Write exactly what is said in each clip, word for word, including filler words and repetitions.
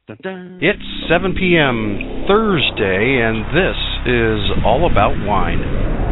It's seven p.m. Thursday, and this is All About Wine.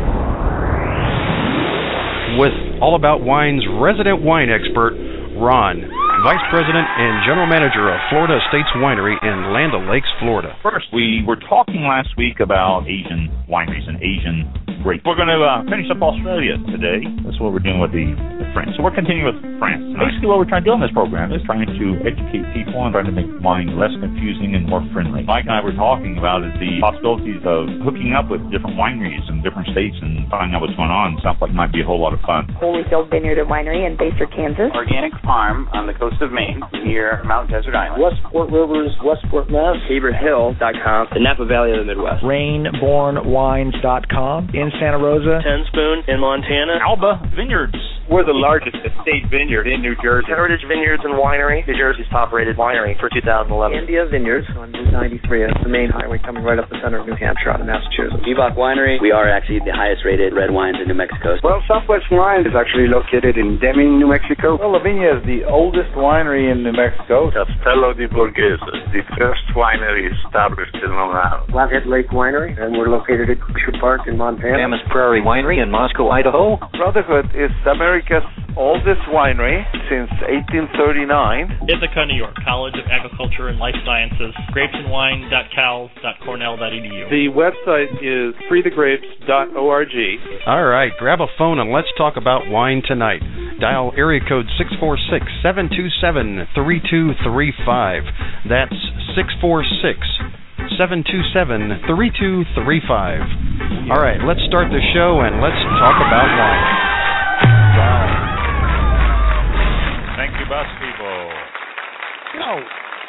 With All About Wine's resident wine expert, Ron, Vice President and General Manager of Florida Estates Winery in Land O'Lakes, Florida. First, we were talking last week about Asian wineries and Asian grapes. We're going to uh, finish up Australia today. That's what we're doing with the, the French. So we're continuing with France. And basically what we're trying to do in this program is trying to educate people and trying to make wine less confusing and more friendly. Mike and I were talking about is the possibilities of hooking up with different wineries in different states and finding out what's going on. Sounds like it might be a whole lot of fun. Holyfield Vineyard and Winery in Baser, Kansas. Organic Farm on the coast of Maine near Mount Desert Island. Westport Rivers, Westport, Mass. Tabor Hill dot com. The Napa Valley of the Midwest. Rainborn Wines dot com in Santa Rosa. Ten Spoon in Montana. Alba Vineyards. We're the largest estate vineyard in New Jersey. Heritage Vineyards and Winery, New Jersey's top-rated winery for two thousand eleven. India Vineyards on Route ninety-three. That's the main highway coming right up the center of New Hampshire out of Massachusetts. Bebach Winery, we are actually the highest-rated red wines in New Mexico. Well, Southwest Wine is actually located in Deming, New Mexico. Well, Lavinia is the oldest winery in New Mexico. Castello di Borghese, the first winery established in Long Island. Flathead Lake Winery, and we're located at Glacier Park in Montana. Mammoth Prairie Winery in Moscow, Idaho. Brotherhood is America's oldest winery since eighteen thirty-nine. Ithaca, New York, College of Agriculture and Life Sciences, grapes and wine dot cal dot cornell dot e d u. The website is free the grapes dot org. All right, grab a phone and let's talk about wine tonight. Dial area code six four six, seven two seven, three two three five. That's six four six, seven two seven, three two three five. All right, let's start the show and let's talk about wine. Wow. Thank you, bus people. You know,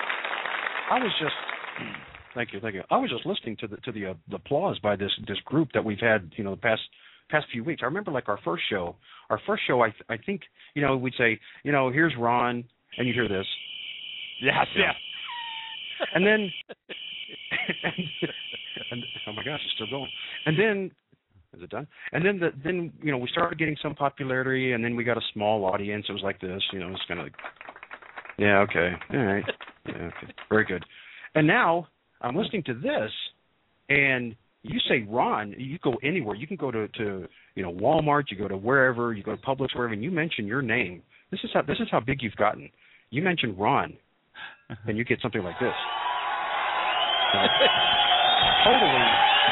I was just thank you, thank you. I was just listening to the to the, uh, the applause by this this group that we've had, you know, the past past few weeks. I remember like our first show. Our first show, I th- I think, you know, we'd say, you know, here's Ron, and you'd hear this. Yes, yes. And then, and, and, oh my gosh, it's still going. And then, is it done? And then, the, then you know, we started getting some popularity, and then we got a small audience. It was like this, you know, it's kind of like, yeah, okay, all right, yeah, okay, very good. And now I'm listening to this, and you say Ron, you go anywhere. You can go to, to you know Walmart, you go to wherever, you go to Publix, wherever, and you mention your name. This is how this is how big you've gotten. You mention Ron, and you get something like this. Uh, totally.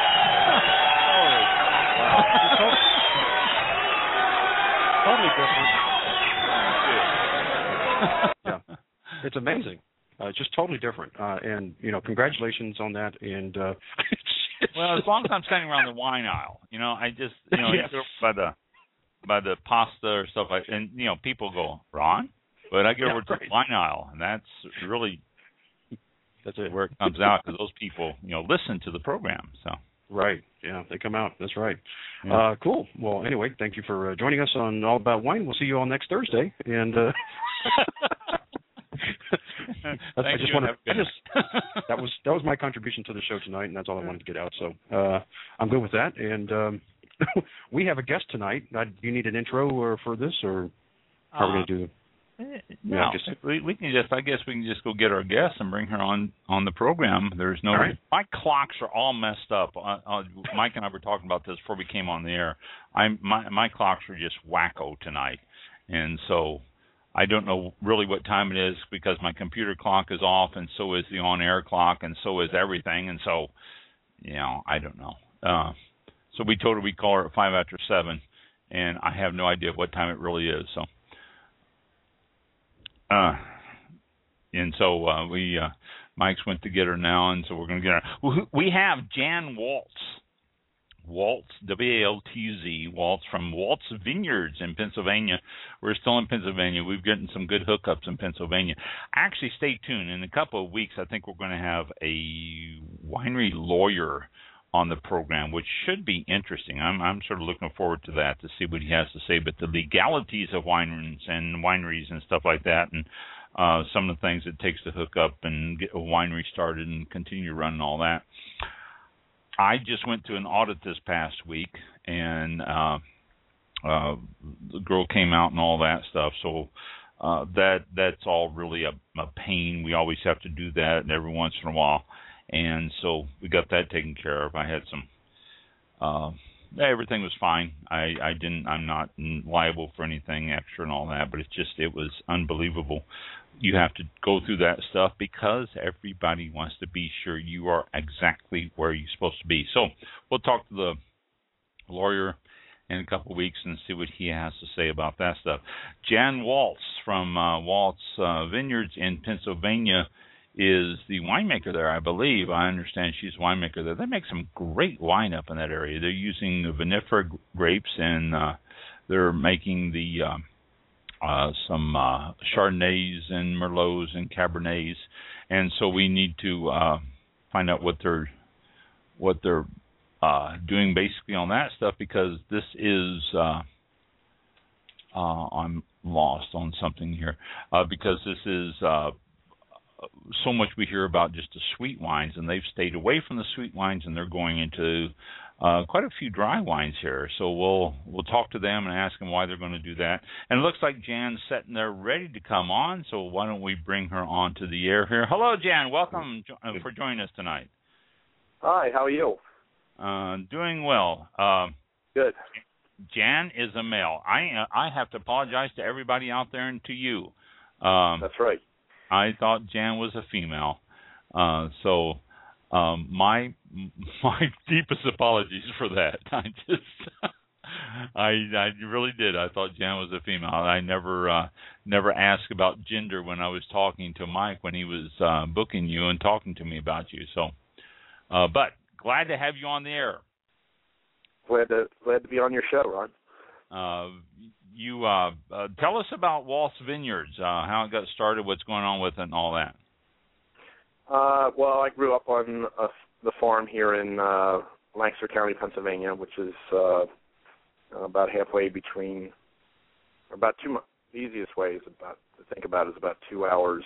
Wow. Totally different. Yeah, it's amazing. Uh, just totally different. Uh, and you know, congratulations on that. And uh, well, as long as I'm standing around the wine aisle, you know, I just you know yes. by the by the pasta or stuff like, and you know, people go Ron, but I get yeah, over to right. the wine aisle, and that's really that's it. where it comes out because those people, you know, listen to the program. So right, yeah, they come out. That's right. Yeah. Uh, cool. Well, anyway, thank you for uh, joining us on All About Wine. We'll see you all next Thursday. And uh, I just wanted, I just that was that was my contribution to the show tonight, and that's all I wanted to get out. So uh, I'm good with that. And um, we have a guest tonight. Uh, do you need an intro or for this, or how are we going to do it? No, yeah, just, we, we can just. I guess we can just go get our guest and bring her on on the program. There's no. Right. My clocks are all messed up. Uh, uh, Mike and I were talking about this before we came on the air. I'm my my clocks are just wacko tonight, and so I don't know really what time it is because my computer clock is off, and so is the on-air clock, and so is everything, and so you know I don't know. Uh, so we told her we'd call her at five after seven, and I have no idea what time it really is. So. Uh, and so uh, we, uh, Mike's went to get her now, and so we're going to get her. We have Jan Waltz, Waltz, W A L T Z, Waltz from Waltz Vineyards in Pennsylvania. We're still in Pennsylvania. We've gotten some good hookups in Pennsylvania. Actually, stay tuned. In a couple of weeks, I think we're going to have a winery lawyer on the program, which should be interesting. I'm I'm sort of looking forward to that to see what he has to say. But the legalities of wineries and wineries and stuff like that, and uh, some of the things it takes to hook up and get a winery started and continue running all that. I just went to an audit this past week, and uh, uh, the girl came out and all that stuff. So uh, that that's all really a, a pain. We always have to do that every once in a while, and so we got that taken care of. I had some. Uh, everything was fine. I, I didn't. I'm not liable for anything extra and all that. But it's just it was unbelievable. You have to go through that stuff because everybody wants to be sure you are exactly where you're supposed to be. So we'll talk to the lawyer in a couple of weeks and see what he has to say about that stuff. Jan Waltz from uh, Waltz uh, Vineyards in Pennsylvania is the winemaker there, I believe. I understand she's a winemaker there. They make some great wine up in that area. They're using vinifera grapes, and uh, they're making the uh, uh, some uh, Chardonnays and Merlots and Cabernets, and so we need to uh, find out what they're what they're uh, doing basically on that stuff, because this is uh, uh, I'm lost on something here uh, because this is. Uh, So much we hear about just the sweet wines, and they've stayed away from the sweet wines, and they're going into uh, quite a few dry wines here. So we'll we'll talk to them and ask them why they're going to do that. And it looks like Jan's sitting there ready to come on. So why don't we bring her on to the air here? Hello, Jan. Welcome jo- for joining us tonight. Hi. How are you? Uh, doing well. Uh, Good. Jan is a male. I uh, I have to apologize to everybody out there and to you. Um, That's right. I thought Jan was a female, uh, so um, my my deepest apologies for that. I just, I I really did. I thought Jan was a female. I never uh, never asked about gender when I was talking to Mike when he was uh, booking you and talking to me about you. So, uh, but glad to have you on the air. Glad to glad to be on your show, Ron. Uh, you uh, uh, tell us about Waltz Vineyards, uh, how it got started, what's going on with it, and all that. Uh, well, I grew up on uh, the farm here in uh, Lancaster County, Pennsylvania, which is uh, about halfway between, about two. The easiest way is about to think about is about two hours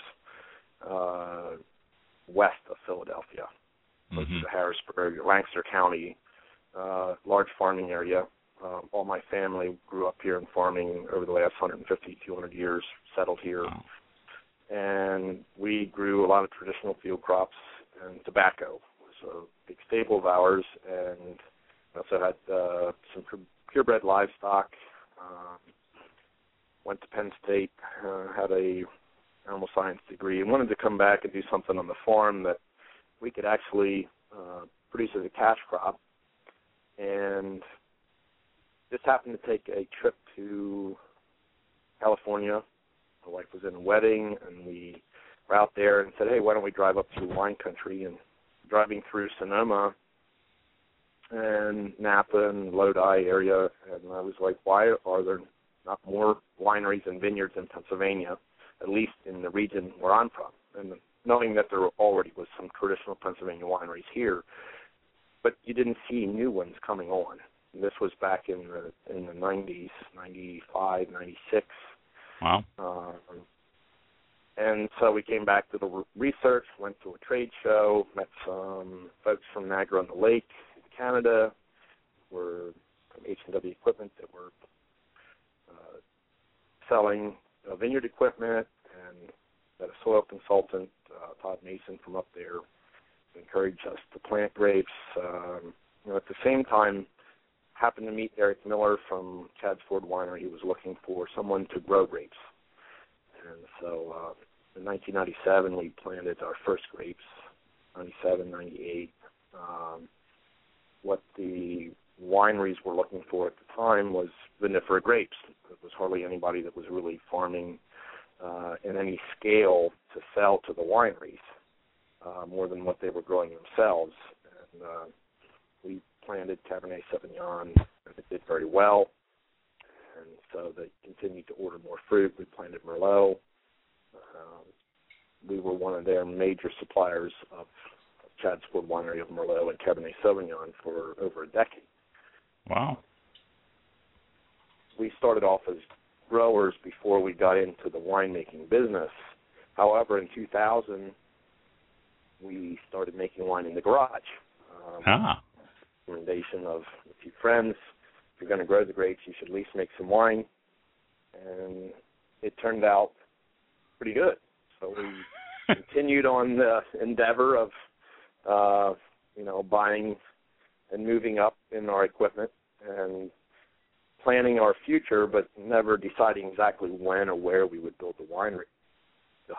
uh, west of Philadelphia, close mm-hmm. to Harrisburg, Lancaster County, uh, large farming area. Um, all my family grew up here in farming over the last one hundred fifty, two hundred years, settled here. Wow. And we grew a lot of traditional field crops, and tobacco was a big staple of ours. And also had uh, some purebred livestock. Um, went to Penn State, uh, had a animal science degree, and wanted to come back and do something on the farm that we could actually uh, produce as a cash crop. And just happened to take a trip to California. My wife was in a wedding, and we were out there and said, hey, why don't we drive up to wine country? And driving through Sonoma and Napa and Lodi area, and I was like, why are there not more wineries and vineyards in Pennsylvania, at least in the region where I'm from? And knowing that there already was some traditional Pennsylvania wineries here, but you didn't see new ones coming on. This was back in the in the nineties, ninety-five, ninety-six. Wow. Um, and so we came back to the research, went to a trade show, met some folks from Niagara on the Lake, Canada, were from H and W Equipment that were uh, selling uh, vineyard equipment, and met a soil consultant, uh, Todd Mason from up there, encouraged us to plant grapes. Um, you know, at the same time, happened to meet Eric Miller from Chad's Ford Winery. He was looking for someone to grow grapes. And so uh, in nineteen ninety-seven, we planted our first grapes, ninety-seven, ninety-eight. Um, what the wineries were looking for at the time was vinifera grapes. There was hardly anybody that was really farming uh, in any scale to sell to the wineries, uh, more than what they were growing themselves. And uh, we planted Cabernet Sauvignon, and it did very well. And so they continued to order more fruit. We planted Merlot. Um, we were one of their major suppliers of Chad's Ford Winery of Merlot and Cabernet Sauvignon for over a decade. Wow. We started off as growers before we got into the winemaking business. However, in two thousand, we started making wine in the garage. Um, ah. Recommendation of a few friends. If you're going to grow the grapes, you should at least make some wine. And it turned out pretty good. So we continued on the endeavor of, uh, you know, buying and moving up in our equipment and planning our future, but never deciding exactly when or where we would build the winery. Ugh.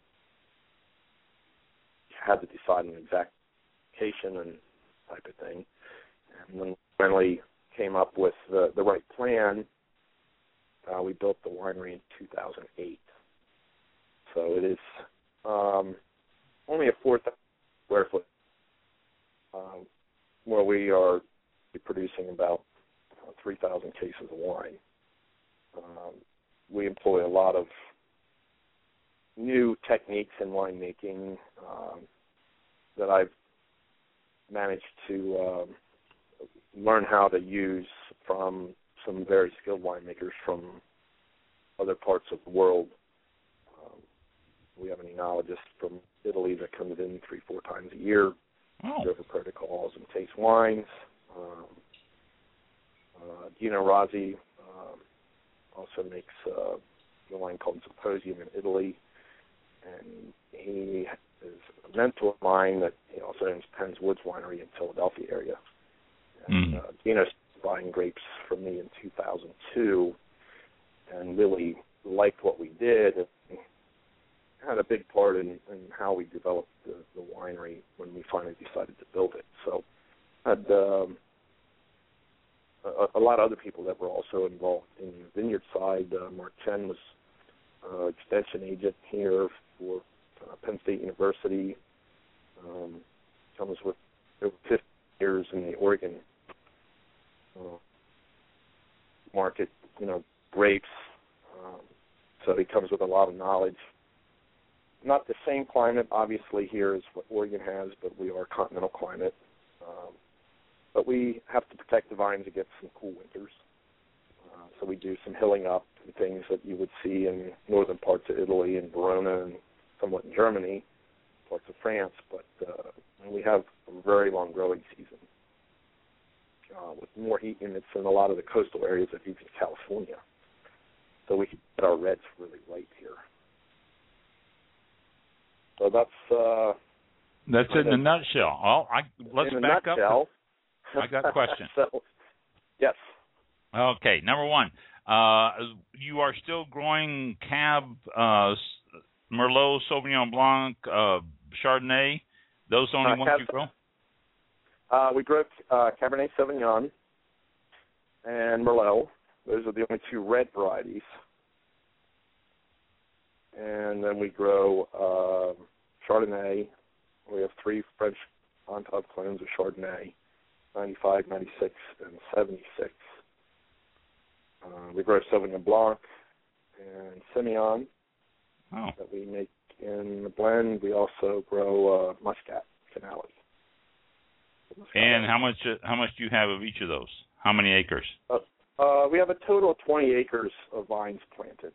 Had to decide an exact location and type of thing. And when we finally came up with the, the right plan, uh, we built the winery in two thousand eight. So it is um, only a four thousand square foot, um, where we are producing about uh, three thousand cases of wine. Um, we employ a lot of new techniques in winemaking um, that I've managed to um, learn how to use from some very skilled winemakers from other parts of the world. Um, we have an enologist from Italy that comes in three, four times a year, oh. over protocols and taste wines. Um, uh, Gino Rossi um, also makes uh, a wine called Symposium in Italy, and he is a mentor of mine that he also owns Penn's Woods Winery in Philadelphia area. And mm. uh, Gino started buying grapes from me in two thousand two and really liked what we did and had a big part in, in how we developed the, the winery when we finally decided to build it. So had um, a, a lot of other people that were also involved in the vineyard side. Uh, Mark Chen was uh, extension agent here for uh, Penn State University. Um, comes with over fifty years in the Oregon uh, market, you know, grapes. Um, so he comes with a lot of knowledge. Not the same climate, obviously, here as what Oregon has, but we are a continental climate. Um, but we have to protect the vines against some cool winters. Uh, so we do some hilling up and things that you would see in northern parts of Italy and Verona and somewhat in Germany, parts of France. But uh, we have a very long growing season uh, with more heat units in a lot of the coastal areas of even California. So we can get our reds really right here. So that's uh, that's it in a nutshell. Well, I let's in a back nutshell, up. I got a question. so, yes. Okay, number one, uh, you are still growing Cab, uh, Merlot, Sauvignon Blanc, uh, Chardonnay. Those are the only uh, ones Cab- you grow. Uh, we grow uh, Cabernet Sauvignon and Merlot. Those are the only two red varieties. And then we grow uh, Chardonnay. We have three French on-top clones of Chardonnay, ninety-five, ninety-six, and seventy-six. Uh, we grow Sauvignon Blanc and Semillon oh. that we make in the blend. We also grow uh, Muscat, Finale. And how much uh, how much do you have of each of those? How many acres? Uh, uh, we have a total of twenty acres of vines planted.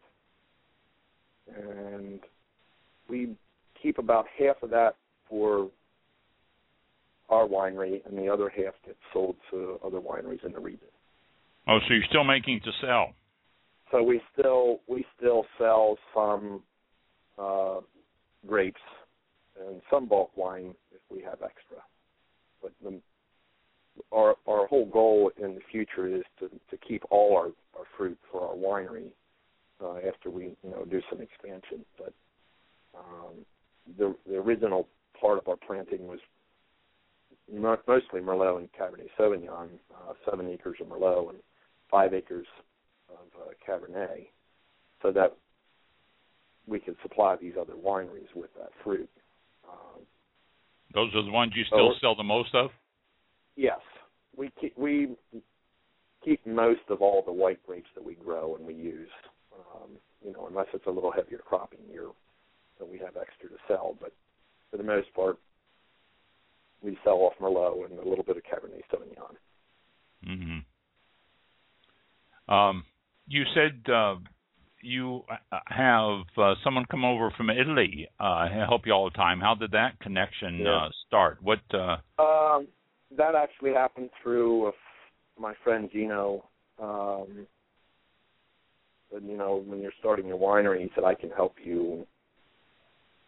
And we keep about half of that for our winery, and the other half gets sold to other wineries in the region. Oh, so you're still making to sell? So we still we still sell some uh, grapes and some bulk wine if we have extra. But the, our our whole goal in the future is to, to keep all our, our fruit for our winery. Uh, after we, you know, do some expansion, but um, the the original part of our planting was mo- mostly Merlot and Cabernet Sauvignon, uh, seven acres of Merlot and five acres of uh, Cabernet, so that we could supply these other wineries with that fruit. Um, Those are the ones you still so, sell the most of? Yes, we keep, we keep most of all the white grapes that we grow and we use. Um, you know, unless it's a little heavier cropping year, then we have extra to sell. But for the most part, we sell off Merlot and a little bit of Cabernet Sauvignon. Mm-hmm. Um, you said uh, you have uh, someone come over from Italy uh, help you all the time. How did that connection yeah. uh, start? What? Uh... Um, that actually happened through uh, my friend Gino. Um, And, you know, when you're starting your winery, he said, I can help you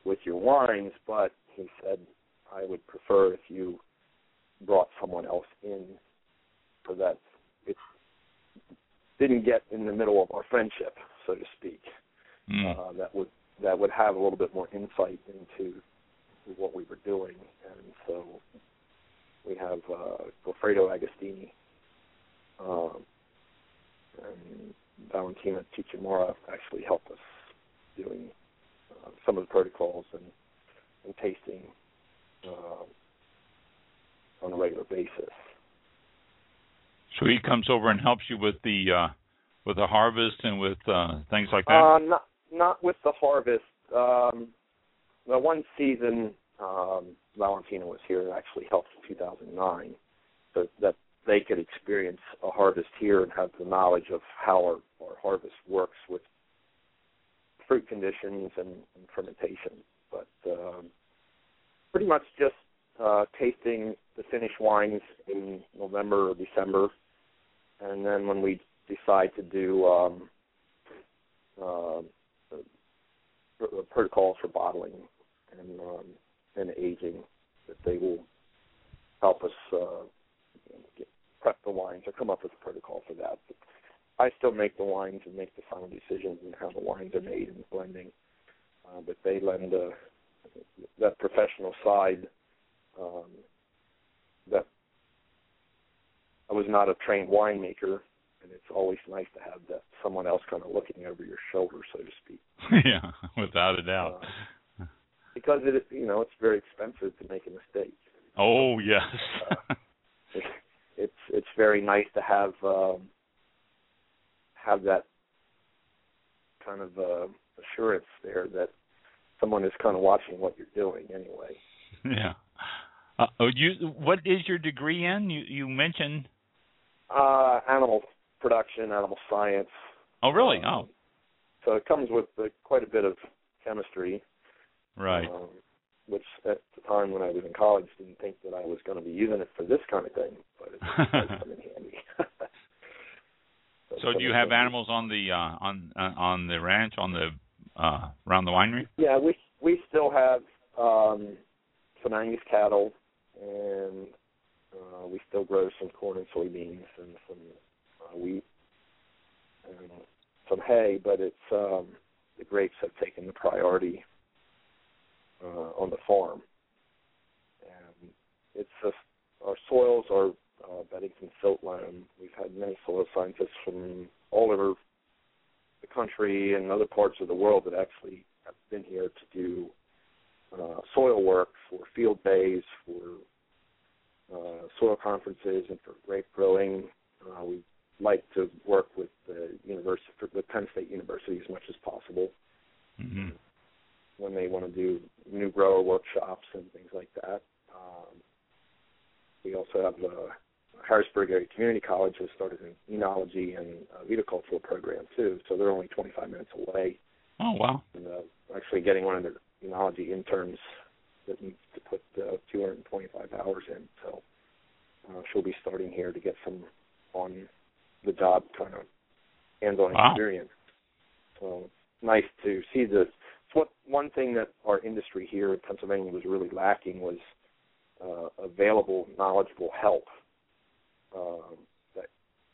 with your wines, but he said, I would prefer if you brought someone else in so that it didn't get in the middle of our friendship, so to speak. Mm. Uh, that would that would have a little bit more insight into what we were doing. And so we have uh, Goffredo Agostini um, and Valentina Chichamora actually helped us doing uh, some of the protocols and, and tasting uh, on a regular basis. So he comes over and helps you with the uh, with the harvest and with uh, things like that? Uh, not not with the harvest. Um, the one season um, Valentina was here, it actually helped in two thousand nine, so that they could experience a harvest here and have the knowledge of how our, our harvest works with fruit conditions and, and fermentation. But um, pretty much just uh, tasting the finished wines in November or December, and then when we decide to do um, uh, protocols for bottling and um, and aging, that they will help us uh, get, prep the wines or come up with a protocol for that. But I still make the wines and make the final decisions on how the wines are made and blending, uh, but they lend uh, that professional side. Um, that I was not a trained winemaker, and it's always nice to have that someone else kind of looking over your shoulder, so to speak. Yeah, without a doubt. Uh, because it, you know, it's very expensive to make a mistake. Oh yes. uh, it, it's it's very nice to have um, have that kind of uh, assurance there that someone is kind of watching what you're doing anyway. Yeah. Uh, oh, you. What is your degree in? You you mentioned. Uh, animal production, animal science. Oh, really? Um, oh. So it comes with uh, quite a bit of chemistry. Right. Um, which at the time when I was in college didn't think that I was going to be using it for this kind of thing, but it does come in handy. so, so do you have animals on the uh, on uh, on the ranch, on the uh, around the winery? Yeah, we we still have um, some Angus cattle, and uh, we still grow some corn and soybeans and some uh, wheat and some hay, but it's um, the grapes have taken the priority uh, on the farm. And it's just, our soils are uh, Beddington silt loam. We've had many soil scientists from all over the country and other parts of the world that actually have been here to do uh, soil work for field days, for uh, soil conferences, and for grape growing. Uh, we like to work with the university, with Penn State University as much as possible. Mm-hmm. When they want to do new grower workshops and things like that. Um, we also have the Harrisburg Area Community College has started an enology and uh, viticultural program too, so they're only twenty-five minutes away. Oh, wow. And, uh, actually getting one of their enology interns that needs to put uh, two hundred twenty-five hours in, so uh, she'll be starting here to get some on the job kind of hands-on wow. experience. So it's nice to see the What one thing that our industry here in Pennsylvania was really lacking was uh, available, knowledgeable help um, that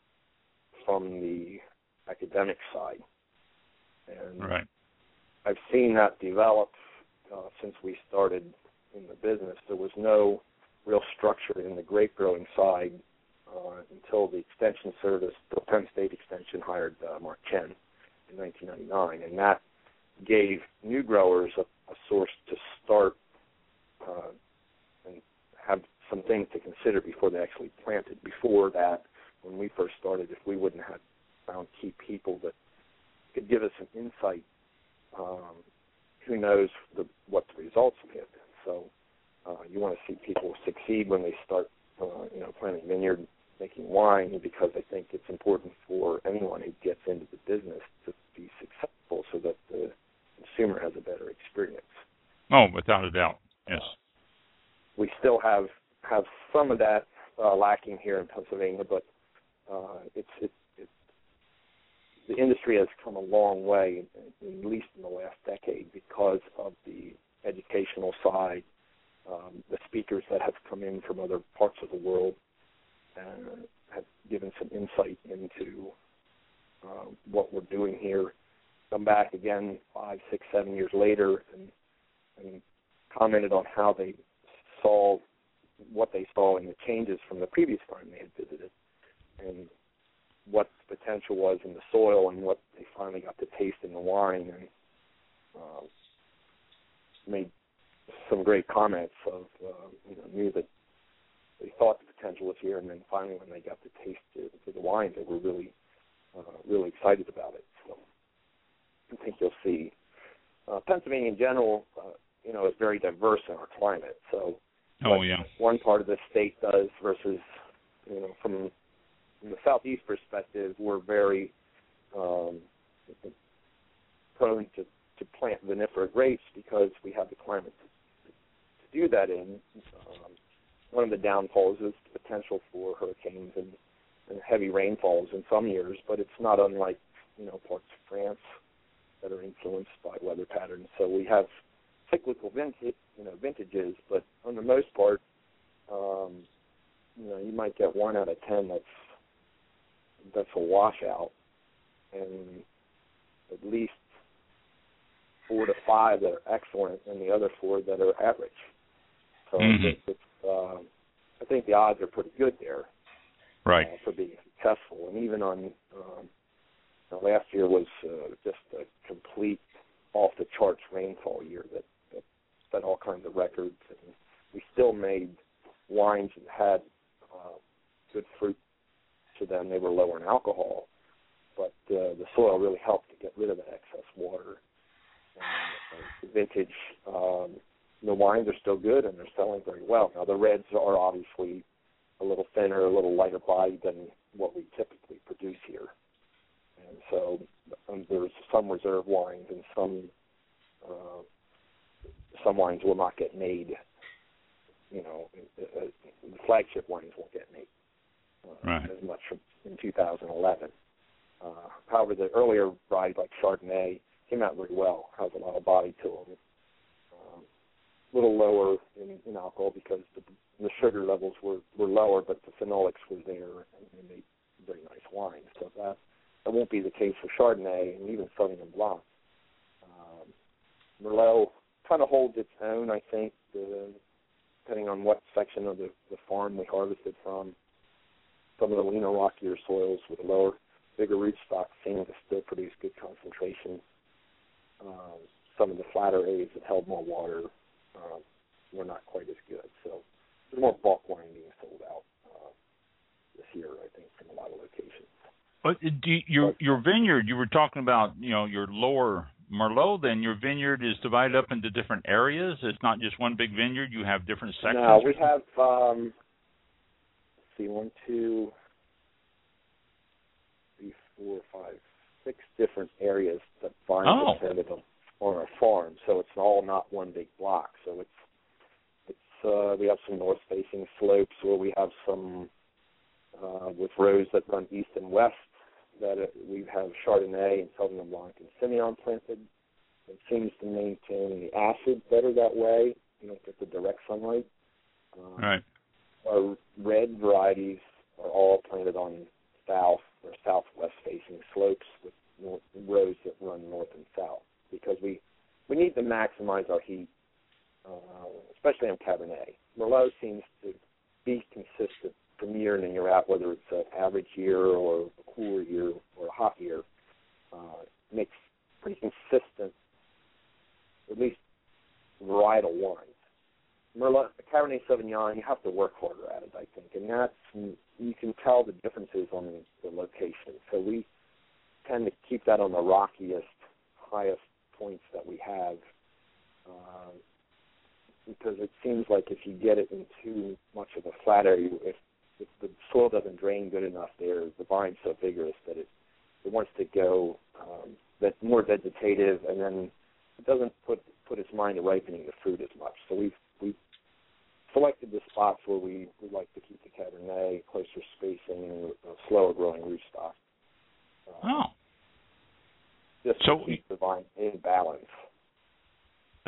from the academic side. And right. I've seen that develop uh, since we started in the business. There was no real structure in the grape growing side uh, until the Extension Service, the Penn State Extension, hired uh, Mark Chen in nineteen ninety-nine, and that gave new growers a, a source to start uh, and have some things to consider before they actually planted. Before that, when we first started, if we wouldn't have found key people that could give us an insight, um, who knows the, what the results may have been. So uh, you want to see people succeed when they start, uh, you know, planting vineyard, making wine, because I think it's important for anyone who gets into the business to be successful so that the consumer has a better experience. Oh, without a doubt, yes. Uh, we still have have some of that uh, lacking here in Pennsylvania, but uh, it's it, it, the industry has come a long way, at least in the last decade, because of the educational side, um, the speakers that have come in from other parts of the world uh, have given some insight into uh, what we're doing here. Come back again five, six, seven years later and, and commented on how they saw what they saw in the changes from the previous time they had visited, and what the potential was in the soil, and what they finally got to taste in the wine, and uh, made some great comments of, uh, you know, knew that they thought the potential was here, and then finally when they got to taste it, to the wine, they were really, uh, really excited about it. So I think you'll see. Uh, Pennsylvania in general, uh, you know, is very diverse in our climate. So oh, yeah. one part of the state does versus, you know, from, from the southeast perspective, we're very um, prone to, to plant vinifera grapes because we have the climate to, to do that in. Um, one of the downfalls is the potential for hurricanes and, and heavy rainfalls in some years, but it's not unlike, you know, parts of France that are influenced by weather patterns. So we have cyclical vintage, you know, vintages, but on the most part, um, you know, you might get one out of ten that's that's a washout, and at least four to five that are excellent, and the other four that are average. So mm-hmm. it's, it's, uh, I think the odds are pretty good there, right, uh, for being successful. And even on um, you know, last year was uh, just a complete off-the-charts rainfall year that, that set all kinds of records, and we still made wines that had uh, good fruit to them. They were lower in alcohol, but uh, the soil really helped to get rid of that excess water. And, uh, the vintage, um, the wines are still good, and they're selling very well. Now, the reds are obviously a little thinner, a little lighter body than what we typically produce here. And so um, there's some reserve wines, and some uh, some wines will not get made. You know, uh, the flagship wines won't get made uh, right. as much in two thousand eleven. Uh, however, the earlier varieties like Chardonnay came out very well, has a lot of body to them. Um, a little lower in, in alcohol because the, the sugar levels were, were lower, but the phenolics were there, and they made very nice wine. So that, that won't be the case for Chardonnay and even Sauvignon Blanc. Um, Merlot kind of holds its own, I think, the, depending on what section of the, the farm we harvested from. Some of the leaner, rockier soils with lower, bigger rootstock seem to still produce good concentration. Um, some of the flatter areas that held more water um, were not quite as good. So there's more bulk wine being sold out uh, this year, I think, from a lot of locations. But do you, your your vineyard, you were talking about, you know, your lower Merlot, then your vineyard is divided up into different areas? It's not just one big vineyard? You have different sections? No, we have, um, let's see, one, two, three, four, five, six different areas that vines oh. are planted on, on our farm. So it's all not one big block. So it's, it's uh, we have some north-facing slopes where we have some uh, with rows that run east and west. That it, we have Chardonnay and Sauvignon Blanc and Semillon planted. It seems to maintain the acid better that way. You don't get the direct sunlight. Um, right. Our red varieties are all planted on south or southwest facing slopes with north, rows that run north and south because we, we need to maximize our heat, uh, especially on Cabernet. Merlot seems to be consistent from year in and year out, whether it's an average year or a cooler year or a hot year. Uh, makes pretty consistent, at least varietal wines. Merlot, Cabernet Sauvignon, you have to work harder at it, I think, and that's, you can tell the differences on the location. So we tend to keep that on the rockiest, highest points that we have, uh, because it seems like if you get it in too much of a flat area, if, if the soil doesn't drain good enough there, the vine's so vigorous that it, it wants to go um, that's more vegetative, and then it doesn't put put its mind to ripening the fruit as much. So we've we've selected the spots where we, we like to keep the Cabernet, closer spacing, and a slower growing rootstock. Uh, oh. Just so to keep the vine in balance.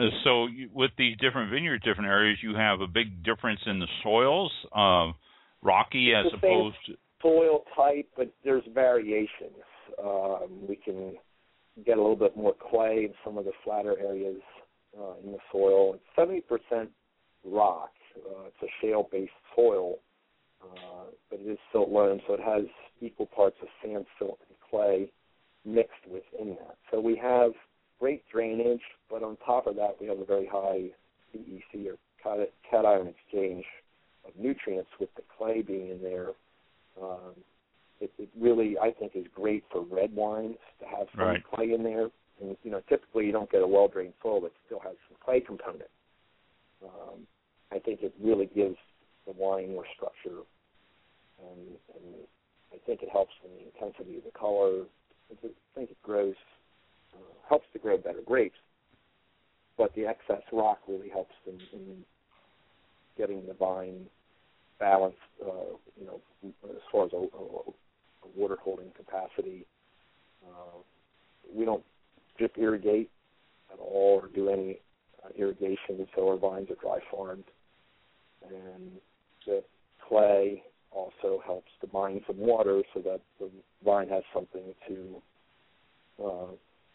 Uh, so you, with these different vineyards, different areas, you have a big difference in the soils, uh, rocky as the opposed same to soil type, but there's variations. Um, we can get a little bit more clay in some of the flatter areas uh, in the soil. It's seventy percent rock. Uh, it's a shale-based soil, uh, but it is silt loam, so it has equal parts of sand, silt, and clay mixed within that. So we have great drainage, but on top of that, we have a very high C E C or cation exchange of nutrients with the clay being in there. Um, it, it really, I think, is great for red wines to have some right. clay in there. And, you know, typically you don't get a well-drained soil that still has some clay component. Um, I think it really gives the wine more structure, and, and I think it helps in the intensity of the color. I think it grows, uh, helps to grow better grapes, but the excess rock really helps in, in getting the vine balanced, uh, you know, as far as a, a, a water holding capacity. Uh, we don't drip irrigate at all or do any uh, irrigation, so our vines are dry farmed. And the clay also helps to bind some water so that the vine has something to uh,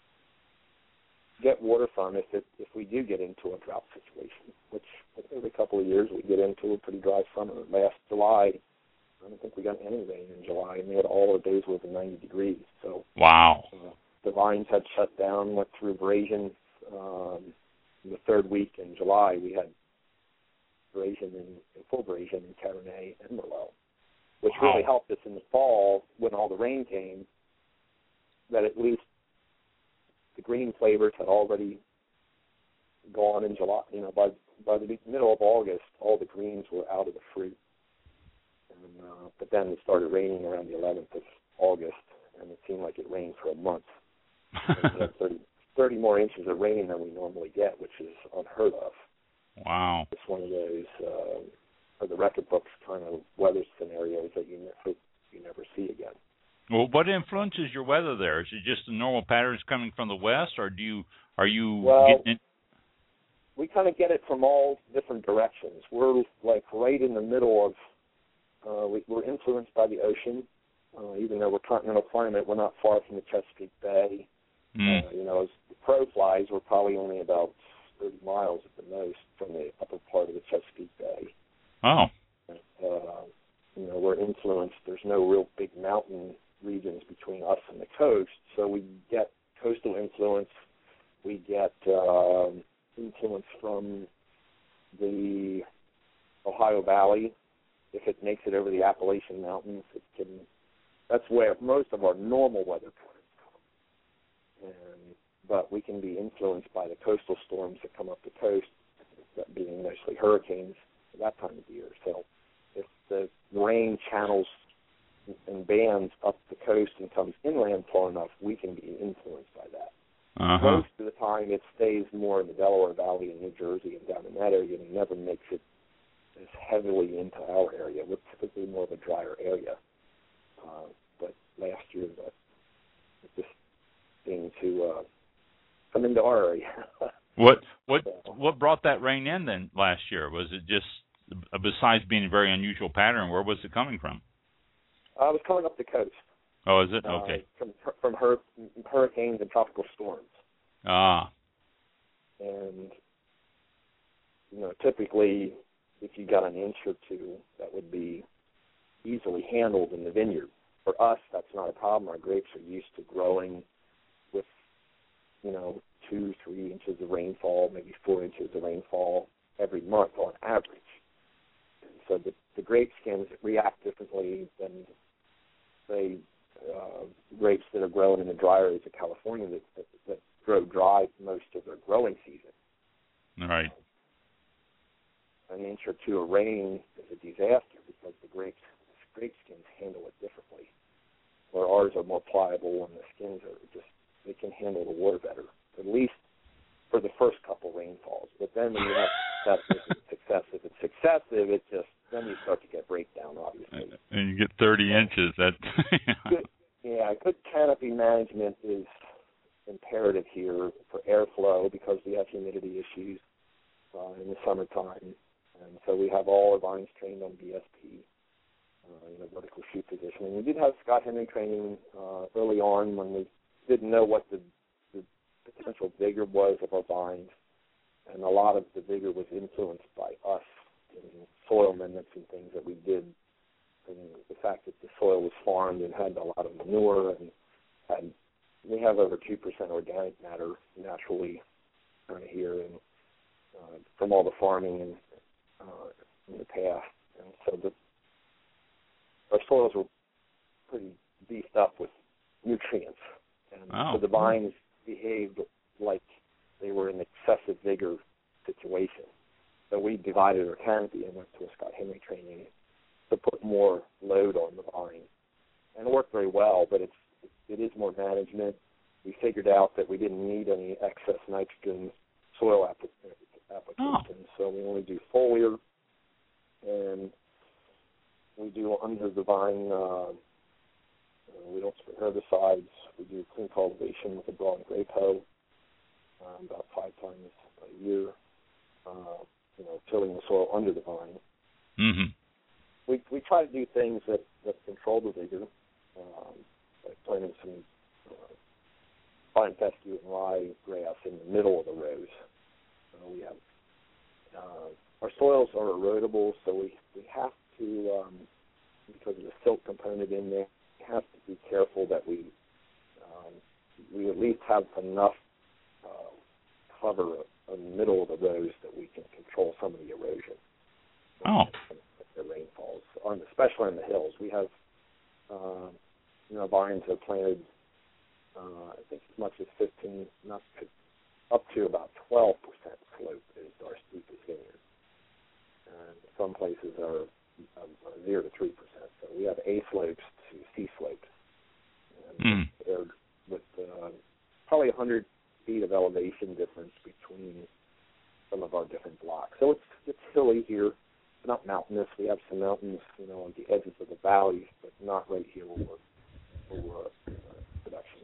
get water from if it, if we do get into a drought situation, which every couple of years we get into a pretty dry summer. Last July, I don't think we got any rain in July, and we had all our days within ninety degrees. So wow, uh, the vines had shut down, went through abrasion. Um, in the third week in July, we had abrasion in, in full abrasion in Cabernet and Merlot, which wow. really helped us in the fall when all the rain came, that at least the green flavors had already gone in July. You know, by by the middle of August, all the greens were out of the fruit. And, uh, but then it started raining around the eleventh of August, and it seemed like it rained for a month. And we had thirty, thirty more inches of rain than we normally get, which is unheard of. Wow. It's one of those, uh, or the record books kind of weather scenarios that you ne- hope you never see again. Well, what influences your weather there? Is it just the normal patterns coming from the west, or do you are you well, getting it? We kind of get it from all different directions. We're like right in the middle of, uh, we, we're influenced by the ocean. Uh, even though we're continental climate, we're not far from the Chesapeake Bay. Mm. Uh, you know, as the crow flies, we're probably only about thirty miles at the most from the upper part of the Chesapeake Bay. Oh. Uh, you know, we're influenced. There's no real big mountain regions between us and the coast, so we get coastal influence. We get um, influence from the Ohio Valley. If it makes it over the Appalachian Mountains, it can. That's where most of our normal weather patterns come. And, but we can be influenced by the coastal storms that come up the coast, that being mostly hurricanes at that time of year. So if the rain channels and bands up the coast and comes inland far enough, we can be influenced by that. Uh-huh. Most of the time it stays more in the Delaware Valley and New Jersey and down in that area and never makes it as heavily into our area. We're typically more of a drier area. Uh, but last year that it just seemed to uh, come into our area. What what what brought that rain in then last year? Was it just, besides being a very unusual pattern, where was it coming from? Uh, it was coming up the coast. Oh, is it? Okay. Uh, from from hur- hurricanes and tropical storms. Ah. And, you know, typically if you got an inch or two, that would be easily handled in the vineyard. For us, that's not a problem. Our grapes are used to growing with, you know, two, three inches of rainfall, maybe four inches of rainfall every month on average. And so the, the grape skins react differently than, say, uh, grapes that are grown in the dry areas of California that, that, that grow dry most of their growing season. All right. An inch or two of rain is a disaster because the grapes, the grape skins handle it differently. Where ours are more pliable and the skins are just, they can handle the water better, at least for the first couple rainfalls. But then when you have success, if it's excessive, it's excessive, it just, then you start to get breakdown, obviously. And you get thirty inches. That good, yeah, good canopy management is imperative here for airflow because we have humidity issues uh, in the summertime. And so we have all our vines trained on B S P, uh, in a vertical shoot position. And we did have Scott Henry training uh, early on when we didn't know what the, the potential vigor was of our vines. And a lot of the vigor was influenced by us in soil amendments and things that we did. And the fact that the soil was farmed and had a lot of manure, and had, we have over two percent organic matter naturally kind of here, and uh, from all the farming and uh, in the past. And so the, our soils were pretty beefed up with nutrients. And oh. so the vines behaved like they were in excessive vigor situation. So we divided our canopy and went to a Scott Henry training to put more load on the vine. And it worked very well, but it's, it is more management. We figured out that we didn't need any excess nitrogen soil applic- application, oh. so we only do foliar, and we do under the vine, uh, we don't spray herbicides. We do clean cultivation with a broad grape hoe um, about five times a year, uh, you know, tilling the soil under the vine. Mm-hmm. We we try to do things that, that control the vigor, um, like planting some uh, fine fescue and rye grass in the middle of the rows. Uh, we have uh, our soils are erodible, so we, we have to, um, because of the silt component in there, we have to be careful that we um, we at least have enough uh, cover in the middle of the rows that we can control some of the erosion. Oh. The rainfalls, on especially on the hills. We have, uh, you know, vines are planted, uh, I think as much as fifteen, not to, up to about twelve percent slope is our steepest vineyard. And some places are um, zero to three percent. So we have A slopes to C slopes. And mm. they're with uh, probably one hundred feet of elevation difference between some of our different blocks. So it's it's hilly here. It's not mountainous. We have some mountains, you know, on the edges of the valleys, but not right here where we're, where we're uh, production.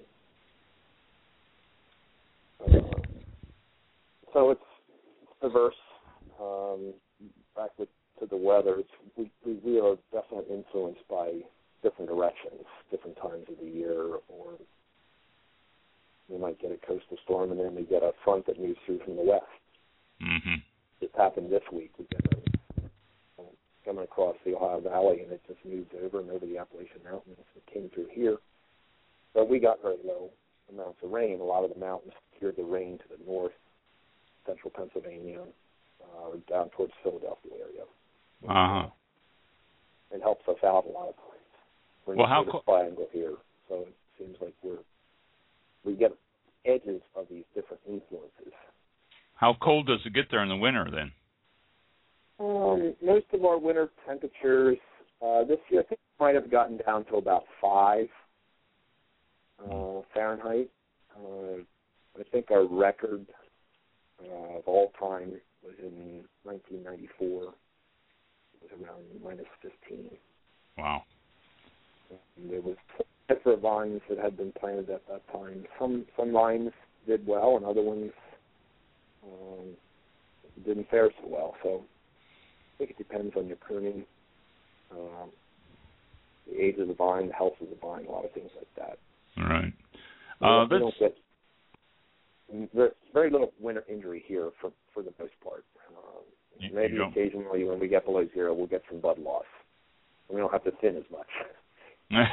Uh, so it's, it's diverse. Um, back with, to the weather, it's, we, we, we are definitely influenced by different directions, different times of the year, or we might get a coastal storm and then we get a front that moves through from the west. Mm-hmm. It happened this week. We got a coming across the Ohio Valley, and it just moved over and over the Appalachian Mountains and came through here. But we got very low amounts of rain. A lot of the mountains secured the rain to the north, central Pennsylvania, uh, down towards Philadelphia area. Uh-huh. It helps us out a lot of times. We're well, in how the co- triangle here, so it seems like we're we get edges of these different influences. How cold does it get there in the winter then? Um, most of our winter temperatures uh, this year, I think, might have gotten down to about five uh, Fahrenheit. Uh, I think our record uh, of all time was in nineteen ninety-four. It was around minus fifteen. Wow. And there was different vines that had been planted at that time. Some some vines did well, and other ones um, didn't fare so well. So I think it depends on your pruning, um, the age of the vine, the health of the vine, a lot of things like that. All right. Uh, we uh, don't get very, very little winter injury here for, for the most part. Um, you, maybe you occasionally when we get below zero, we'll get some bud loss. We don't have to thin as much.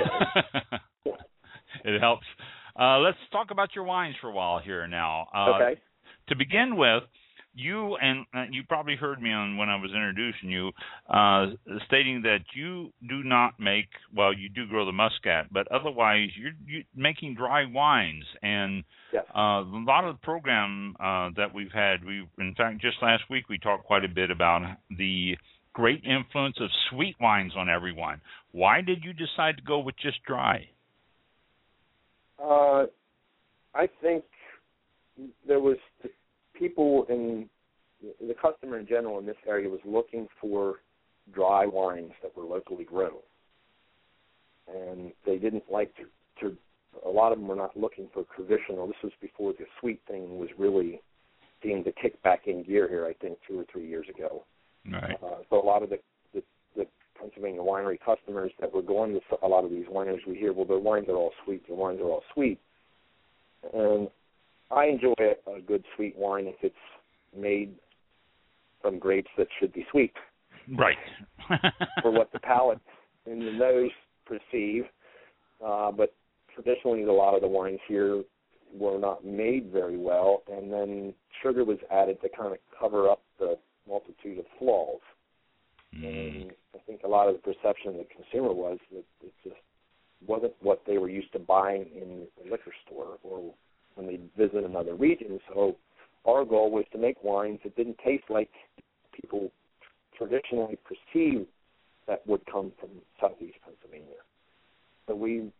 It helps. Uh, let's talk about your wines for a while here now. Uh, okay. To begin with, you and uh, you probably heard me on when I was introducing you, uh, stating that you do not make, well, you do grow the Muscat, but otherwise you're, you're making dry wines. And yes. uh, a lot of the program uh, that we've had, we in fact, just last week we talked quite a bit about the great influence of sweet wines on everyone. Why did you decide to go with just dry? Uh, I think there was people in the customer in general in this area was looking for dry wines that were locally grown, and they didn't like to, to a lot of them were not looking for traditional. This was before the sweet thing was really seemed to kick back in gear here, I think, two or three years ago. Right. Uh, so a lot of the, the, the Pennsylvania winery customers that were going to a lot of these wineries, we hear, well, their wines are all sweet, their wines are all sweet. And I enjoy a, a good sweet wine if it's made from grapes that should be sweet. Right. For what the palate and the nose perceive. Uh, but traditionally, a lot of the wines here were not made very well, and then sugar was added to kind of cover up the multitude of flaws. Mm. And I think a lot of the perception of the consumer was that it just wasn't what they were used to buying in the liquor store or when they visit another region. So our goal was to make wines that didn't taste like people traditionally perceive that would come from Southeast Pennsylvania. So we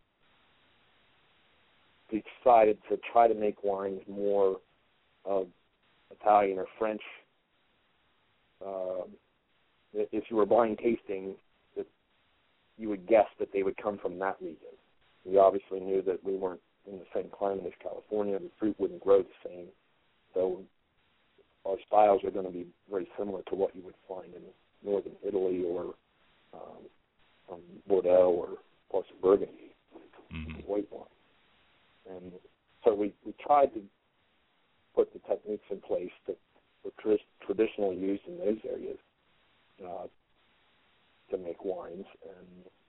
decided to try to make wines more of Italian or French. Uh, if you were blind tasting, that you would guess that they would come from that region. We obviously knew that we weren't in the same climate as California. The fruit wouldn't grow the same. So our styles are going to be very similar to what you would find in northern Italy or um, from Bordeaux or parts of Burgundy, mm-hmm. white wine. And so we, we tried to put the techniques in place that were tr- traditionally used in those areas uh, to make wines. And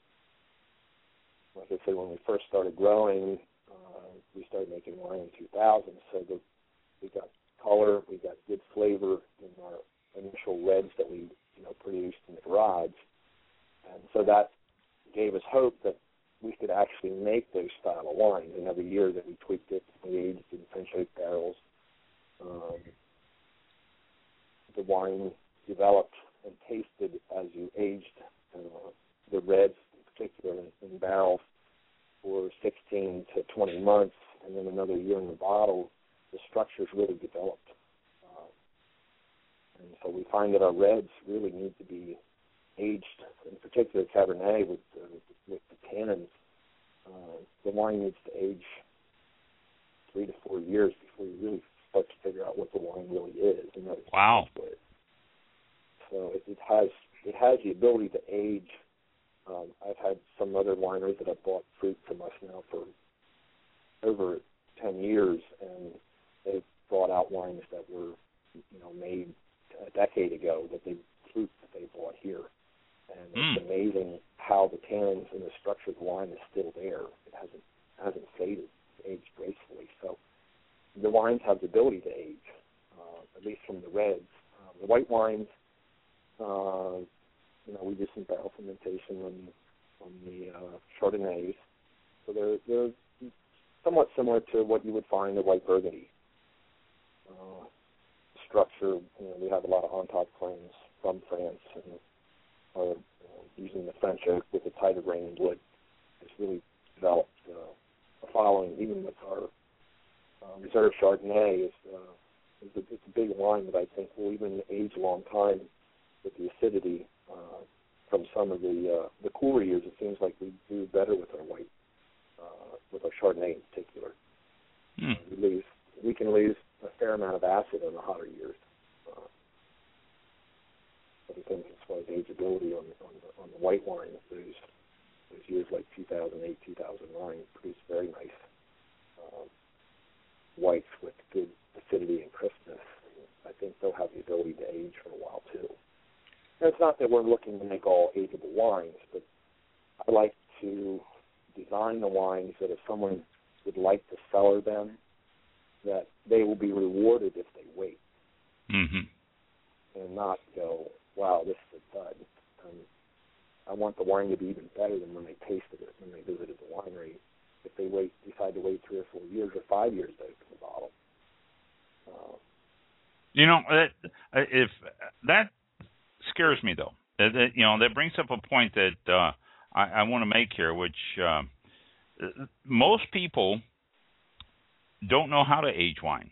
like I said, when we first started growing, uh, we started making wine in two thousand. So the, we got color, we got good flavor in our initial reds that we you know produced in the garage. And so that gave us hope that we could actually make those style of wines. And every year that we tweaked it, we aged in French oak barrels. Um, the wine developed and tasted as you aged uh, the reds, in particular, in, in barrels for sixteen to twenty months, and then another year in the bottle. The structures really developed. Uh, and so we find that our reds really need to be aged, in particular Cabernet with the, with the tannins. Uh, the wine needs to age three to four years before you really start to figure out what the wine really is. And that's wow. It. So it, it has it has the ability to age. Um, I've had some other wineries that have bought fruit from us now for over ten years, and they've brought out wines that were, you know, made a decade ago that they fruit that they bought here. And mm. it's amazing how the tannins and the structure of the wine is still there. It hasn't hasn't faded. It's aged gracefully. So the wines have the ability to age, uh, at least from the reds. Um, the white wines, uh, you know, we do some barrel fermentation on, on the uh, Chardonnays. So they're, they're somewhat similar to what you would find in white Burgundy. Uh, structure, you know, we have a lot of on-top claims from France and are uh, using the French oak with a tighter grained wood. It's really developed uh, a following, even with our uh, Reserve Chardonnay. Is, uh, it's, a, it's a big wine that I think will even age a long time with the acidity uh, from some of the uh, the cooler years. It seems like we do better with our white, uh, with our Chardonnay in particular. Mm. Uh, we lose, we can lose a fair amount of acid in the hotter years. Uh, but I think as far as ageability on on the, on the white wine, those those years like two thousand eight, two thousand nine produced very nice um, whites with good acidity and crispness. I think they'll have the ability to age for a while too. And it's not that we're looking to make all ageable wines, but I like to design the wines that if someone would like to cellar them, that they will be rewarded if they wait. Mm-hmm. And not go, wow, this is a dud. Um, I want the wine to be even better than when they tasted it, when they visited the winery. If they wait, decide to wait three or four years or five years to open the bottle. Uh, you know, if that scares me, though. That, you know, that brings up a point that uh, I, I want to make here, which uh, most people don't know how to age wine.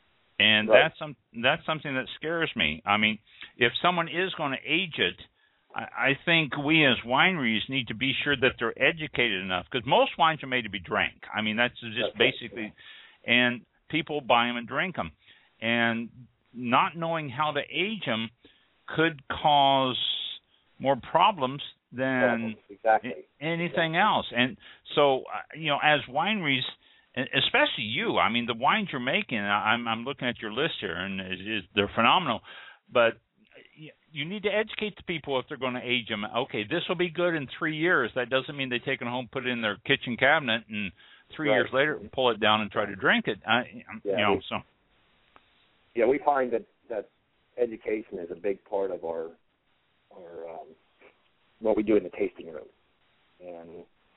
And right. that's some that's something that scares me. I mean, if someone is going to age it, I, I think we as wineries need to be sure that they're educated enough, because most wines are made to be drank. I mean, that's just that's basically, right, yeah. And people buy them and drink them. And not knowing how to age them could cause more problems than exactly. anything exactly. else. And so, uh, you know, as wineries, especially you, I mean, the wines you're making, I'm, I'm looking at your list here, and it is, they're phenomenal. But you need to educate the people if they're going to age them. Okay, this will be good in three years. That doesn't mean they take it home, put it in their kitchen cabinet, and three right. years later pull it down and try to drink it. I, yeah, you know, we, so. Yeah, we find that, that education is a big part of our our um, what we do in the tasting room, and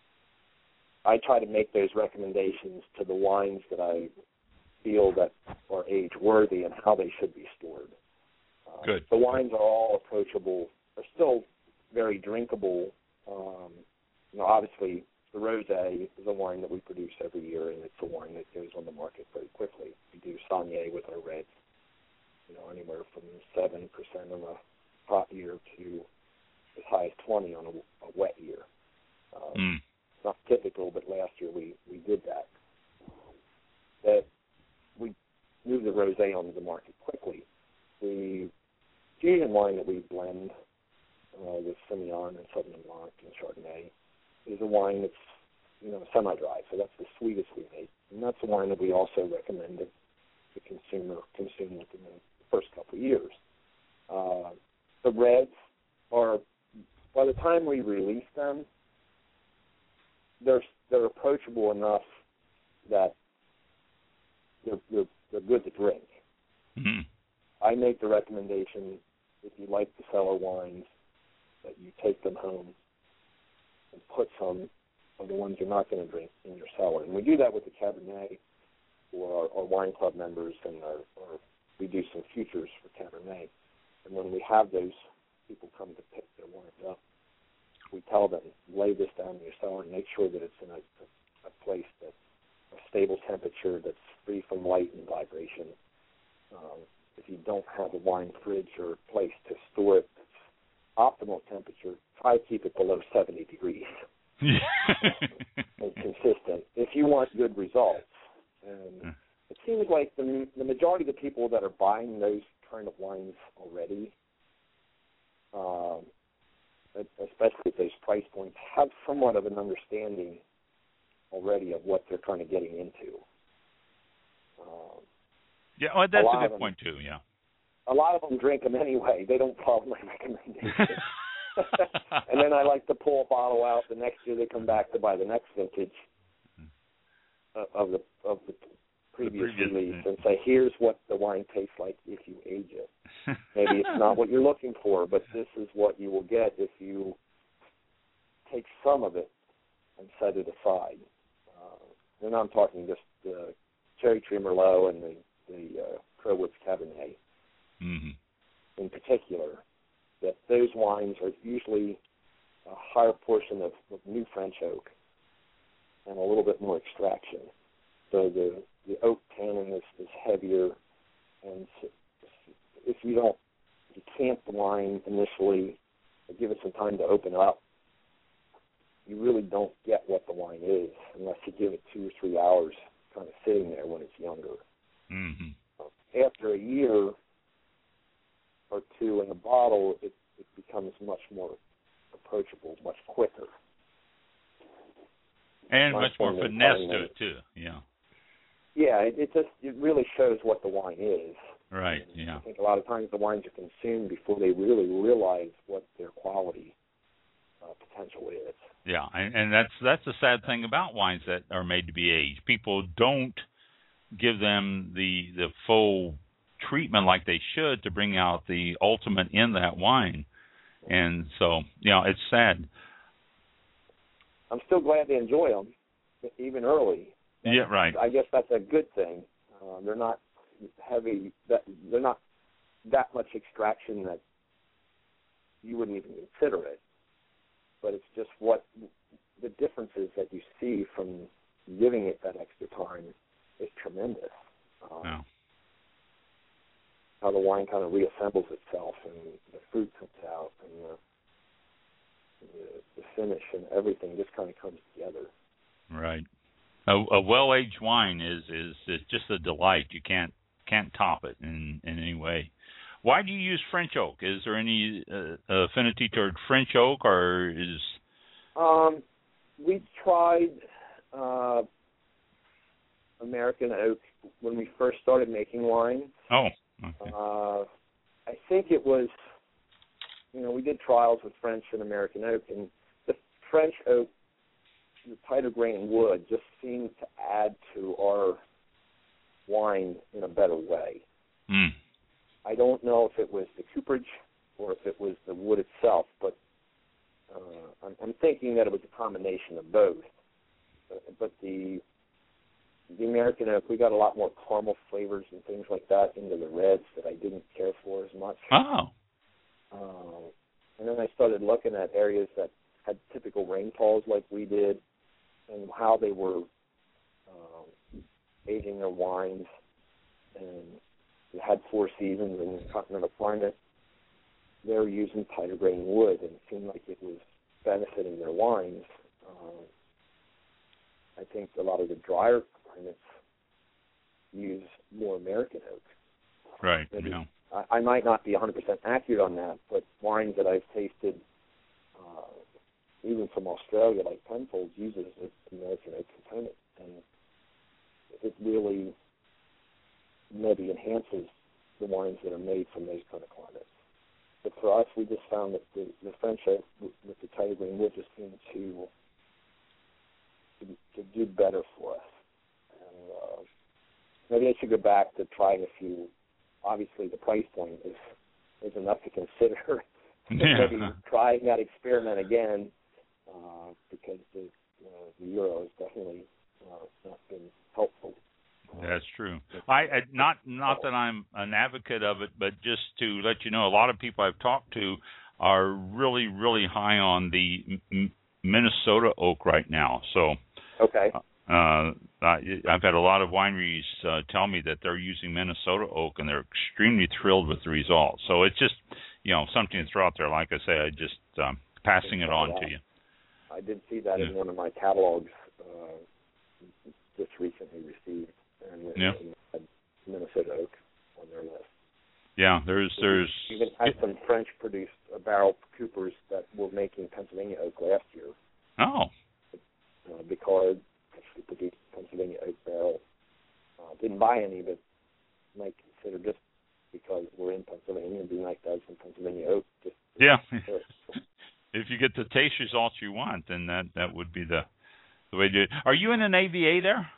I try to make those recommendations to the wines that I feel that are age worthy and how they should be stored. Uh, Good. The wines are all approachable. They're still very drinkable. Um, you know, obviously, the Rosé is a wine that we produce every year, and it's a wine that goes on the market very quickly. We do Saunier with our reds, you know, anywhere from seven percent on a hot year to as high as twenty on a, a wet year. Um, mm. Not typical, but last year we, we did that. That we moved the Rosé onto the market quickly. The fusion wine that we blend uh, with Semillon and Sauvignon Blanc and Chardonnay is a wine that's, you know, semi-dry, so that's the sweetest we make. And that's a wine that we also recommend that the consumer consume within the first couple of years. Uh, the reds are, by the time we release them, they're they're approachable enough that they're they're, they're good to drink. Mm-hmm. I make the recommendation, if you like the cellar wines, that you take them home and put some of the ones you're not going to drink in your cellar. And we do that with the Cabernet for our, our wine club members, and our, our, we do some futures for Cabernet. And when we have those people come to pick their wines up, we tell them, lay this down in your cellar and make sure that it's in a, a, a place that's a stable temperature, that's free from light and vibration. Um, if you don't have a wine fridge or a place to store it that's optimal temperature, try to keep it below seventy degrees and consistent if you want good results. And it seems like the, the majority of the people that are buying those kind of wines already, um, especially at those price points, have somewhat of an understanding already of what they're kind of getting into. Um, yeah, well, that's a good them, point, too, yeah. A lot of them drink them anyway. They don't follow my recommendation. And then I like to pull a bottle out. The next year they come back to buy the next vintage of the of the previous, the previous release yeah. and say, here's what the wine tastes like if you age it. Maybe it's not what you're looking for, but this is what you will get if you take some of it and set it aside. Uh, and I'm talking just the Cherry Tree Merlot and the, the uh, Crowwoods Cabernet mm-hmm. in particular, that those wines are usually a higher portion of, of new French oak and a little bit more extraction. So the, the oak tannin is, is heavier, and if you don't, if you can't the wine initially, or give it some time to open up, you really don't get what the wine is unless you give it two or three hours kind of sitting there when it's younger. Mm-hmm. After a year or two in a bottle, it, it becomes much more approachable, much quicker. And much more finesse to it, too, yeah. Yeah, it, it just it really shows what the wine is. Right, and yeah. I think a lot of times the wines are consumed before they really realize what their quality uh, potential is. Yeah, and, and that's that's the sad thing about wines that are made to be aged. People don't give them the the full treatment like they should to bring out the ultimate in that wine. And so, you know, it's sad. I'm still glad they enjoy them, even early. That's, yeah, right. I guess that's a good thing. Uh, they're not heavy. That they're not that much extraction that you wouldn't even consider it. But it's just what the differences that you see from giving it that extra time is tremendous. Um, yeah. How the wine kind of reassembles itself and the fruit comes out and the finish and everything just kind of comes together. Right. A, a well-aged wine is, is is just a delight. You can't can't top it in, in any way. Why do you use French oak? Is there any uh, affinity toward French oak, or is? Um, we tried uh, American oak when we first started making wine. Oh. Okay. Uh, I think it was, you know, we did trials with French and American oak, and the French oak, the tighter grain wood, just seemed to add to our wine in a better way. Mm. I don't know if it was the cooperage or if it was the wood itself, but uh, I'm, I'm thinking that it was a combination of both. But, but the the American oak, we got a lot more caramel flavors and things like that into the reds that I didn't care for as much. Oh. Uh, and then I started looking at areas that had typical rainfalls like we did, and how they were um, aging their wines, and they had four seasons in the continental climate. They were using tighter grain wood, and it seemed like it was benefiting their wines. Um, I think a lot of the drier climates use more American oak. Right. Maybe, yeah. I, I might not be one hundred percent accurate on that, but wines that I've tasted, uh, even from Australia, like Penfolds, uses an American oak component, and it really maybe enhances the wines that are made from those kind of climates. But for us, we just found that the, the French oak with the tighter grain wood just seemed to, to to do better for us. And uh, maybe I should go back to trying a few. Obviously, the price point is is enough to consider. Yeah. Maybe trying that experiment again, uh, because the uh, the euro has definitely uh, not been helpful. That's true. I, I not not that I'm an advocate of it, but just to let you know, a lot of people I've talked to are really, really high on the M- Minnesota oak right now. So, okay, uh, I, I've had a lot of wineries uh, tell me that they're using Minnesota oak, and they're extremely thrilled with the results. So it's just, you know, something to throw out there. Like I say, I just um, passing it on that. to you. I did see that yeah. in one of my catalogs uh, just recently received. And yeah. had Minnesota oak on their list. Yeah, there's there's even had some French produced uh, barrel coopers that were making Pennsylvania oak last year. Oh. Uh, because actually produced Pennsylvania oak barrel. Uh, didn't buy any, but might consider just because we're in Pennsylvania, it'd be nice to have some Pennsylvania oak. Just yeah. If you get the taste results you want, then that that would be the the way to do it. Are you in an A V A there?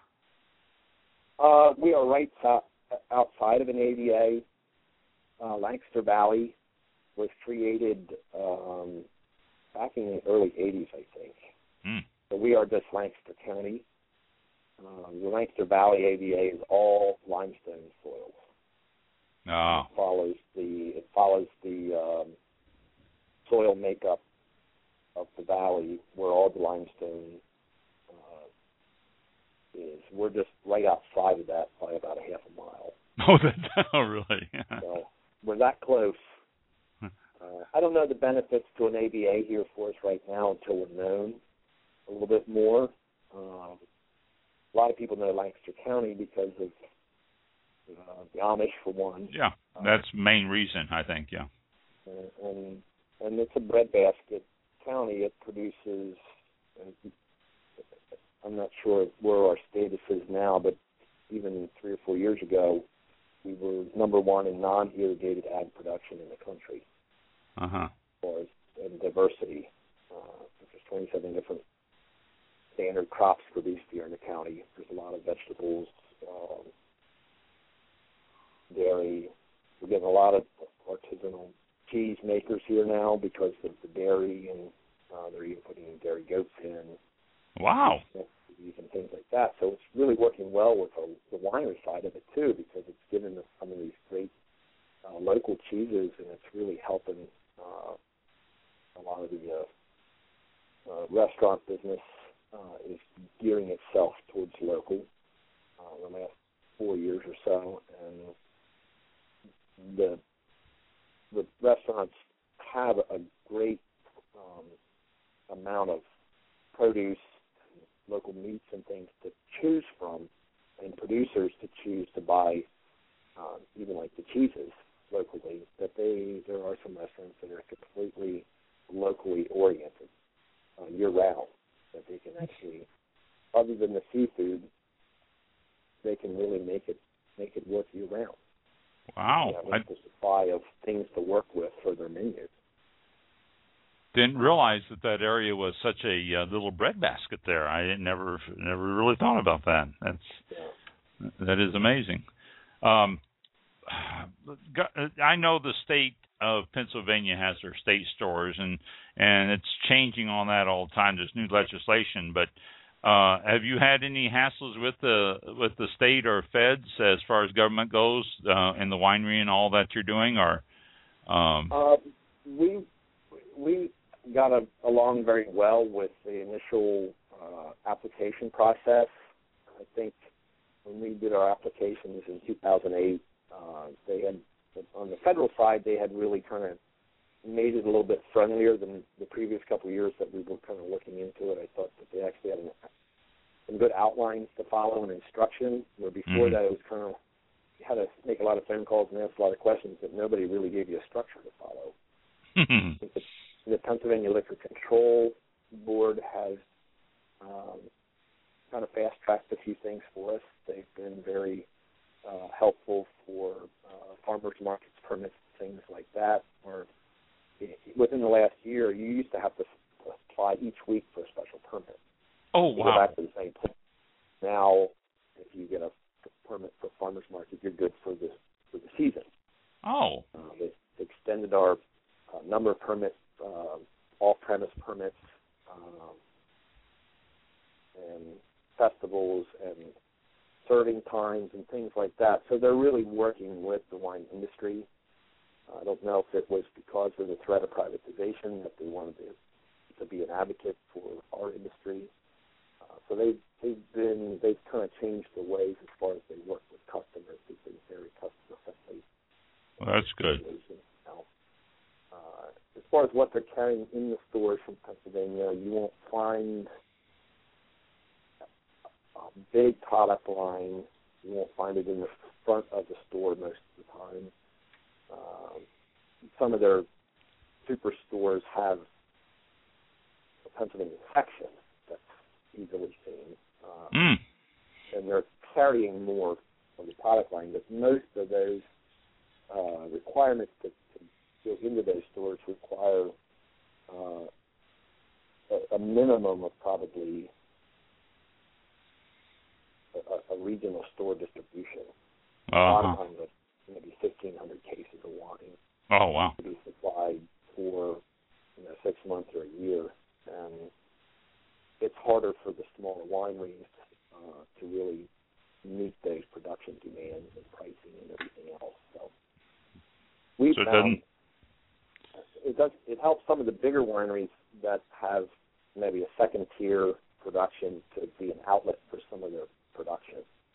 Uh, we are right so- outside of an A V A. Uh, Lancaster Valley was created um, back in the early eighties, I think. Mm. So we are just Lancaster County. Um, the Lancaster Valley A V A is all limestone soils. Oh. It follows the it follows the um, soil makeup of the valley, where all the limestone is. We're just right outside of that by about a half a mile. Oh, that, oh really? Yeah. So we're that close. Uh, I don't know the benefits to an A V A here for us right now until we're known a little bit more. Um, a lot of people know Lancaster County because of uh, the Amish, for one. Yeah, that's the main reason, I think, yeah. Uh, and and it's a breadbasket county. It produces... Uh, I'm not sure where our status is now, but even three or four years ago, we were number one in non-irrigated ag production in the country. Uh-huh. As far as in diversity. Uh, there's twenty-seven different standard crops produced here in the county. There's a lot of vegetables, um, dairy. We're getting a lot of artisanal cheese makers here now because of the dairy, and uh, they're even putting dairy goats in. Wow. And things like that. So it's really working well with the, the winery side of it, too, because it's given us some of these great uh, local cheeses, and it's really helping uh, a lot of the uh, uh, restaurant business uh, is gearing itself towards local uh, the last four years or so. And the, the restaurants have a great um, amount amount of produce, local meats and things to choose from, and producers to choose to buy, uh, even like the cheeses locally, that they there are some restaurants that are completely locally oriented, uh, year-round, that they can actually, other than the seafood, they can really make it make it work year-round. Wow. Yeah, with the supply of things to work with for their menus. Didn't realize that that area was such a uh, little breadbasket there. I never never really thought about that. That's yeah. that is amazing. Um, I know the state of Pennsylvania has their state stores, and and it's changing on that all the time. There's new legislation, but uh, have you had any hassles with the with the state or feds as far as government goes uh, in the winery and all that you're doing, or? Um... Uh, we we. got a, along very well with the initial uh, application process. I think when we did our applications in two thousand eight, uh, they had, on the federal side, they had really kind of made it a little bit friendlier than the previous couple of years that we were kind of looking into it. I thought that they actually had an, some good outlines to follow and instruction, where before mm-hmm. that it was kind of, you had to make a lot of phone calls and ask a lot of questions, but nobody really gave you a structure to follow. Mm-hmm. The Pennsylvania Liquor Control Board has um, kind of fast-tracked a few things for us. They've been very uh, helpful for uh, farmers markets permits, things like that. Or within the last year, you used to have to apply each week for a special permit. Oh, you wow. Go back to the same place. Now, if you get a permit for farmers market, you're good for the for the season. Oh. Uh, they extended our uh, number of permits. Uh, off-premise permits um, and festivals and serving times and things like that. So they're really working with the wine industry. I don't know if it was because of the threat of privatization that they wanted to, to be an advocate for our industry. Uh, so they, they've been they've kind of changed the ways as far as they work with customers. They've been very customer-friendly. Well, that's good. Uh, as far as what they're carrying in the stores from Pennsylvania, you won't find a big product line. You won't find it in the front of the store most of the time. Um, some of their superstores have a Pennsylvania section that's easily seen. Um, mm. And they're carrying more of the product line, but most of those uh, requirements that go into those stores require uh, a, a minimum of probably a, a regional store distribution. Uh-huh. A lot of times, like maybe fifteen hundred cases of wine. Oh, wow. To be supplied for you know six months or a year, and it's harder for the smaller wineries uh, to really meet those production demands and pricing and everything else. So we so found. It does. It helps some of the bigger wineries that have maybe a second tier production to be an outlet for some of their production,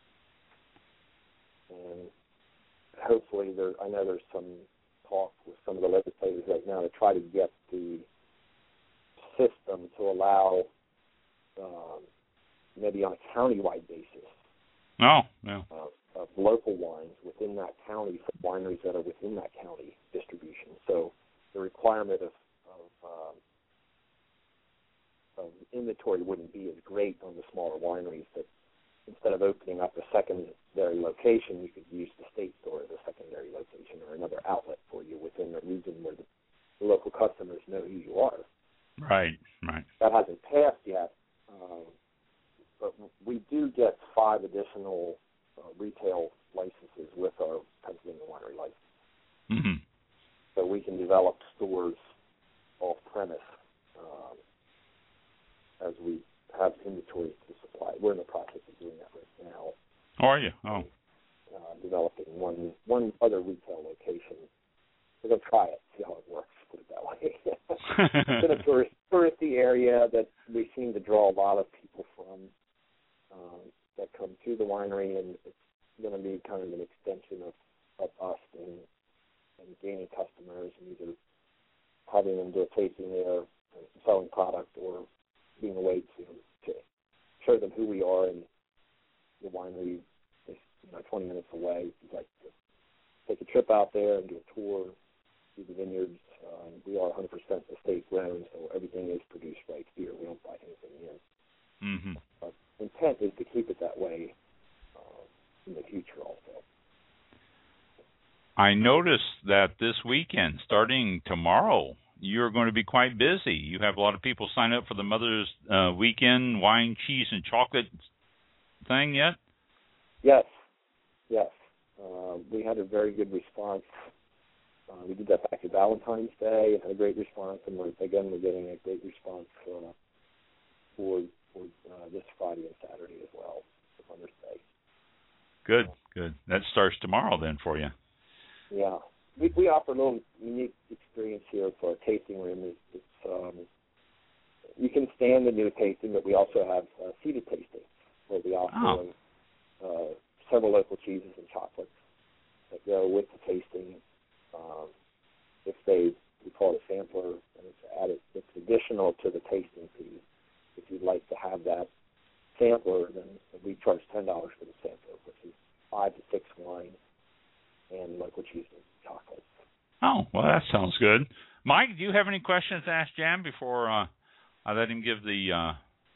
and hopefully there. I know there's some talk with some of the legislators right now to try to get the system to allow um, maybe on a county-wide basis. Oh, yeah. Uh, of local wines within that county for wineries that are within that county distribution. So the requirement of, of, um, of inventory wouldn't be as great on the smaller wineries, that instead of opening up a secondary location, you could use the state store as a secondary location or another outlet for you within the region where the, the local customers know who you are. Right, right. That hasn't passed yet, um, but we do get five additional uh, retail licenses with our Pennsylvania winery license. Mm-hmm. So we can develop stores off-premise um, as we have inventory to supply. We're in the process of doing that right now. Oh, are you? Oh. Uh, developing one one other retail location. We're going to try it, see how it works, put it that way. It's in a tourist, touristy area that we seem to draw a lot of people from um, that come to the winery, and it's going to be kind of an extension of, of us and, and gaining customers and either having them do a tasting there, selling product, or there and do a tour, see the vineyards. Um, we are one hundred percent estate grown, so everything is produced right here. We don't buy anything in. Mm-hmm. Our intent is to keep it that way uh, in the future also. I noticed that this weekend, starting tomorrow, you're going to be quite busy. You have a lot of people sign up for the Mother's uh, Weekend wine, cheese, and chocolate thing yet? Yes, yes. Uh, we had a very good response. Uh, we did that back to Valentine's Day and had a great response, and we're, again, we're getting a great response uh, for, for uh, this Friday and Saturday as well, for Mother's Day. Good, good. That starts tomorrow then for you. Yeah. We, we offer a little unique experience here for our tasting room. It's, it's, um, you can stand the new tasting, but we also have uh, seated tasting where we offer oh. uh, several local cheeses and chocolates that go with the tasting. Um, if they, we call it a sampler, and it's added, it's additional to the tasting fee. If you'd like to have that sampler, then we charge ten dollars for the sampler, which is five to six wines and local cheese and chocolates. Oh, well, that sounds good. Mike, do you have any questions to ask Jan before uh, I let him give the... Uh,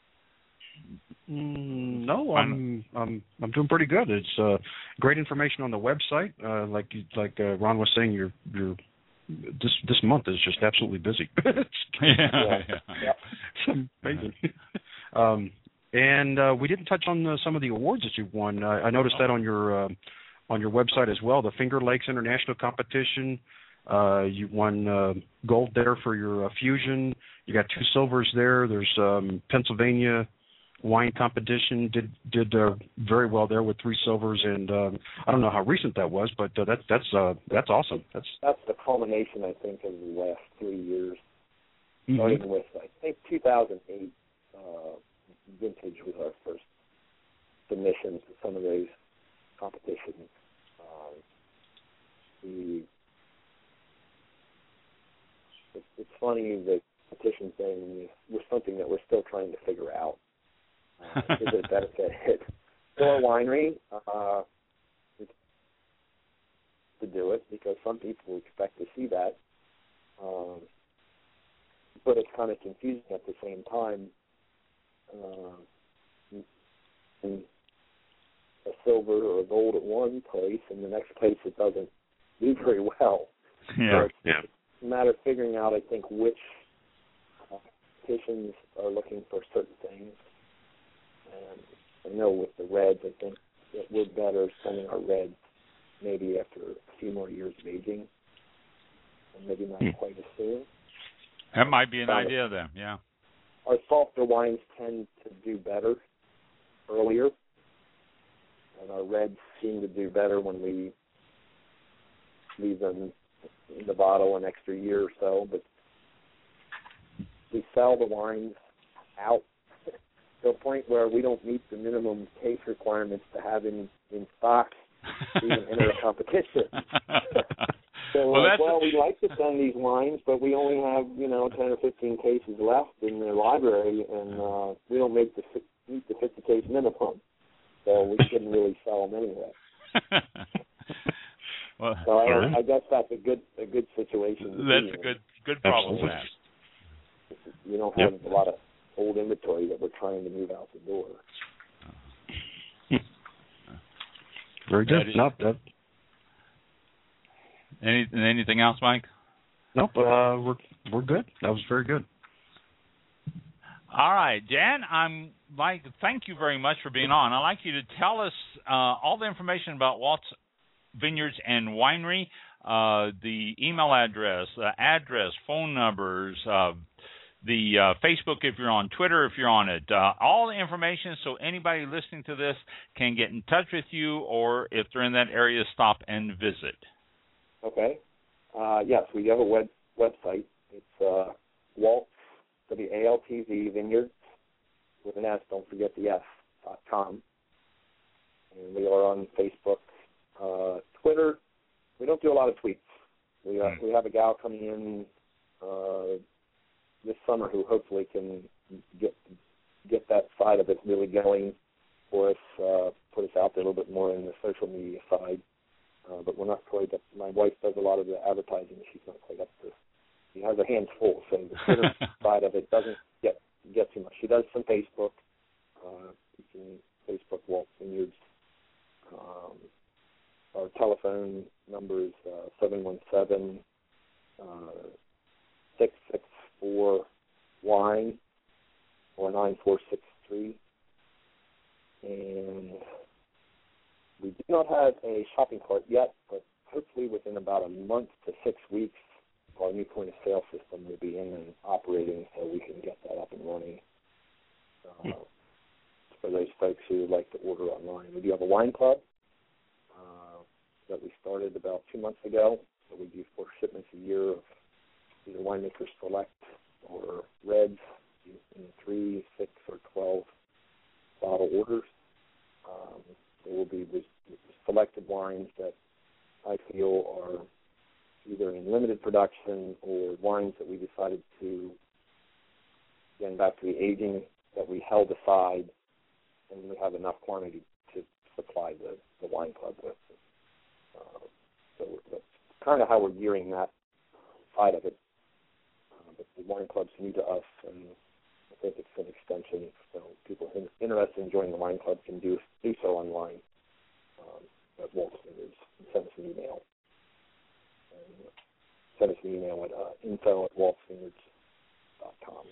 mm, no, I'm, I'm I'm doing pretty good. It's uh, great information on the website. Uh, like you, like uh, Ron was saying, you're you're this this month is just absolutely busy. yeah, yeah. yeah. It's amazing. um, and uh, we didn't touch on uh, some of the awards that you've won. Uh, I noticed that on your... Uh, on your website as well, the Finger Lakes International Competition. Uh, you won uh, gold there for your uh, Fusion. You got two silvers there. There's um, Pennsylvania Wine Competition. Did did uh, very well there with three silvers, and um, I don't know how recent that was, but uh, that, that's uh, that's awesome. That's that's the culmination, I think, of the last three years, mm-hmm. starting with I think two thousand eight uh, vintage was our first submission to some of those competitions. Um, the, it, it's funny the competition thing was something that we're still trying to figure out. Uh, is it a benefit for a winery uh, to do it, because some people expect to see that, um, but it's kind of confusing at the same time. Uh, and, a silver or a gold at one place, and the next place it doesn't do very well. Yeah, so it's yeah. a matter of figuring out, I think, which uh, petitions are looking for certain things. And I know with the reds, I think that we're better sending our reds maybe after a few more years of aging, and maybe not hmm. quite as soon. That might be an um, idea then, yeah. Our softer wines tend to do better earlier, and our reds seem to do better when we leave them in the bottle an extra year or so. But we sell the wines out to a point where we don't meet the minimum case requirements to have in, in stock to even enter a competition. So well, like, well, we like to send these wines, but we only have, you know, ten or fifteen cases left in the library, and uh, we don't make the meet the fifty case minimum. So we couldn't really sell them anyway. well, so I, I guess that's a good a good situation. That's a good good problem to have. You don't have yep. a lot of old inventory that we're trying to move out the door. Very good. That is, nope, that, any, anything else, Mike? Nope. Uh, we're we're good. That was very good. All right, Dan, I'm like, thank you very much for being on. I'd like you to tell us uh, all the information about Waltz Vineyards and Winery, uh, the email address, uh, address, phone numbers, uh, the uh, Facebook if you're on Twitter, if you're on it, uh, all the information so anybody listening to this can get in touch with you, or if they're in that area, stop and visit. Okay. Uh, yes, we have a web website. It's uh, Waltz. W A L T Z Vineyards with an S, don't forget the S, dot com. And we are on Facebook, uh, Twitter. We don't do a lot of tweets. We, uh, we have a gal coming in uh, this summer who hopefully can get get that side of it really going for us, uh, put us out there a little bit more in the social media side. uh, but we're not quite up. My wife does a lot of the advertising. She's not quite up to. She has her hands full, so the Twitter side of it doesn't get get too much. She does some Facebook. Uh, you can Facebook Waltz Vineyards. Um, our telephone number is uh, seven one seven, six six four, wine or nine four six three. And we do not have a shopping cart yet, but hopefully within about a month to six weeks, our new point of sale system will be in and operating, so we can get that up and running uh, for those folks who would like to order online. We do have a wine club uh, that we started about two months ago. So we do four shipments a year of either Winemaker Select or Reds in three, six, or twelve bottle orders. Um, there will be selected wines that I feel are either in limited production or wines that we decided to, getting back to the aging, that we held aside and we have enough quantity to supply the, the wine club with. Uh, so that's kind of how we're gearing that side of it. Uh, but the wine club's new to us, and I think it's an extension. So people in, interested in joining the wine club can do, do so online um, at Waltz Vineyards and send us an email. And send us an email at uh, info at waltz vineyards dot com.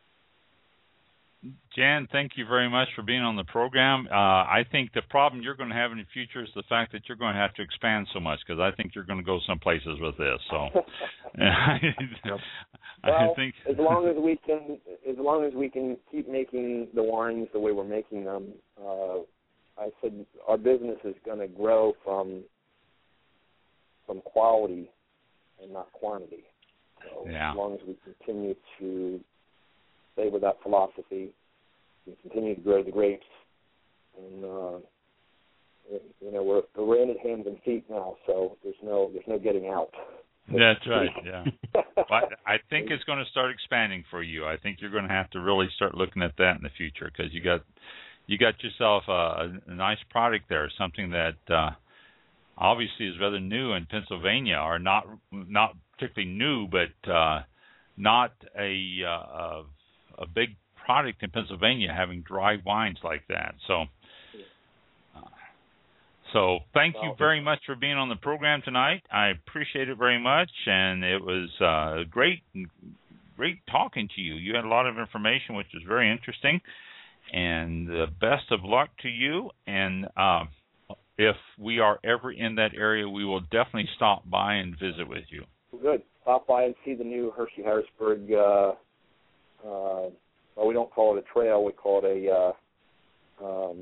Jan, thank you very much for being on the program. Uh, I think the problem you're going to have in the future is the fact that you're going to have to expand so much, because I think you're going to go some places with this. So, yep. I well, think as long as we can, as long as we can keep making the wines the way we're making them, uh, I said our business is going to grow from from quality and not quantity. So yeah. as long as we continue to stay with that philosophy, we continue to grow the grapes, and uh, you know we're we're in it hands and feet now, so there's no there's no getting out. That's right. Yeah, well, I think it's going to start expanding for you. I think you're going to have to really start looking at that in the future, because you got you got yourself a, a nice product there, something that uh, obviously is rather new in Pennsylvania, or not not particularly new, but uh, not a, uh, a big product in Pennsylvania, having dry wines like that. So, uh, so thank you very much for being on the program tonight. I appreciate it very much, and it was uh, great, great talking to you. You had a lot of information, which was very interesting, and the best of luck to you. And uh, if we are ever in that area, we will definitely stop by and visit with you. Good. Stop by and see the new Hershey Harrisburg. Uh, uh, well, we don't call it a trail. We call it a uh, um,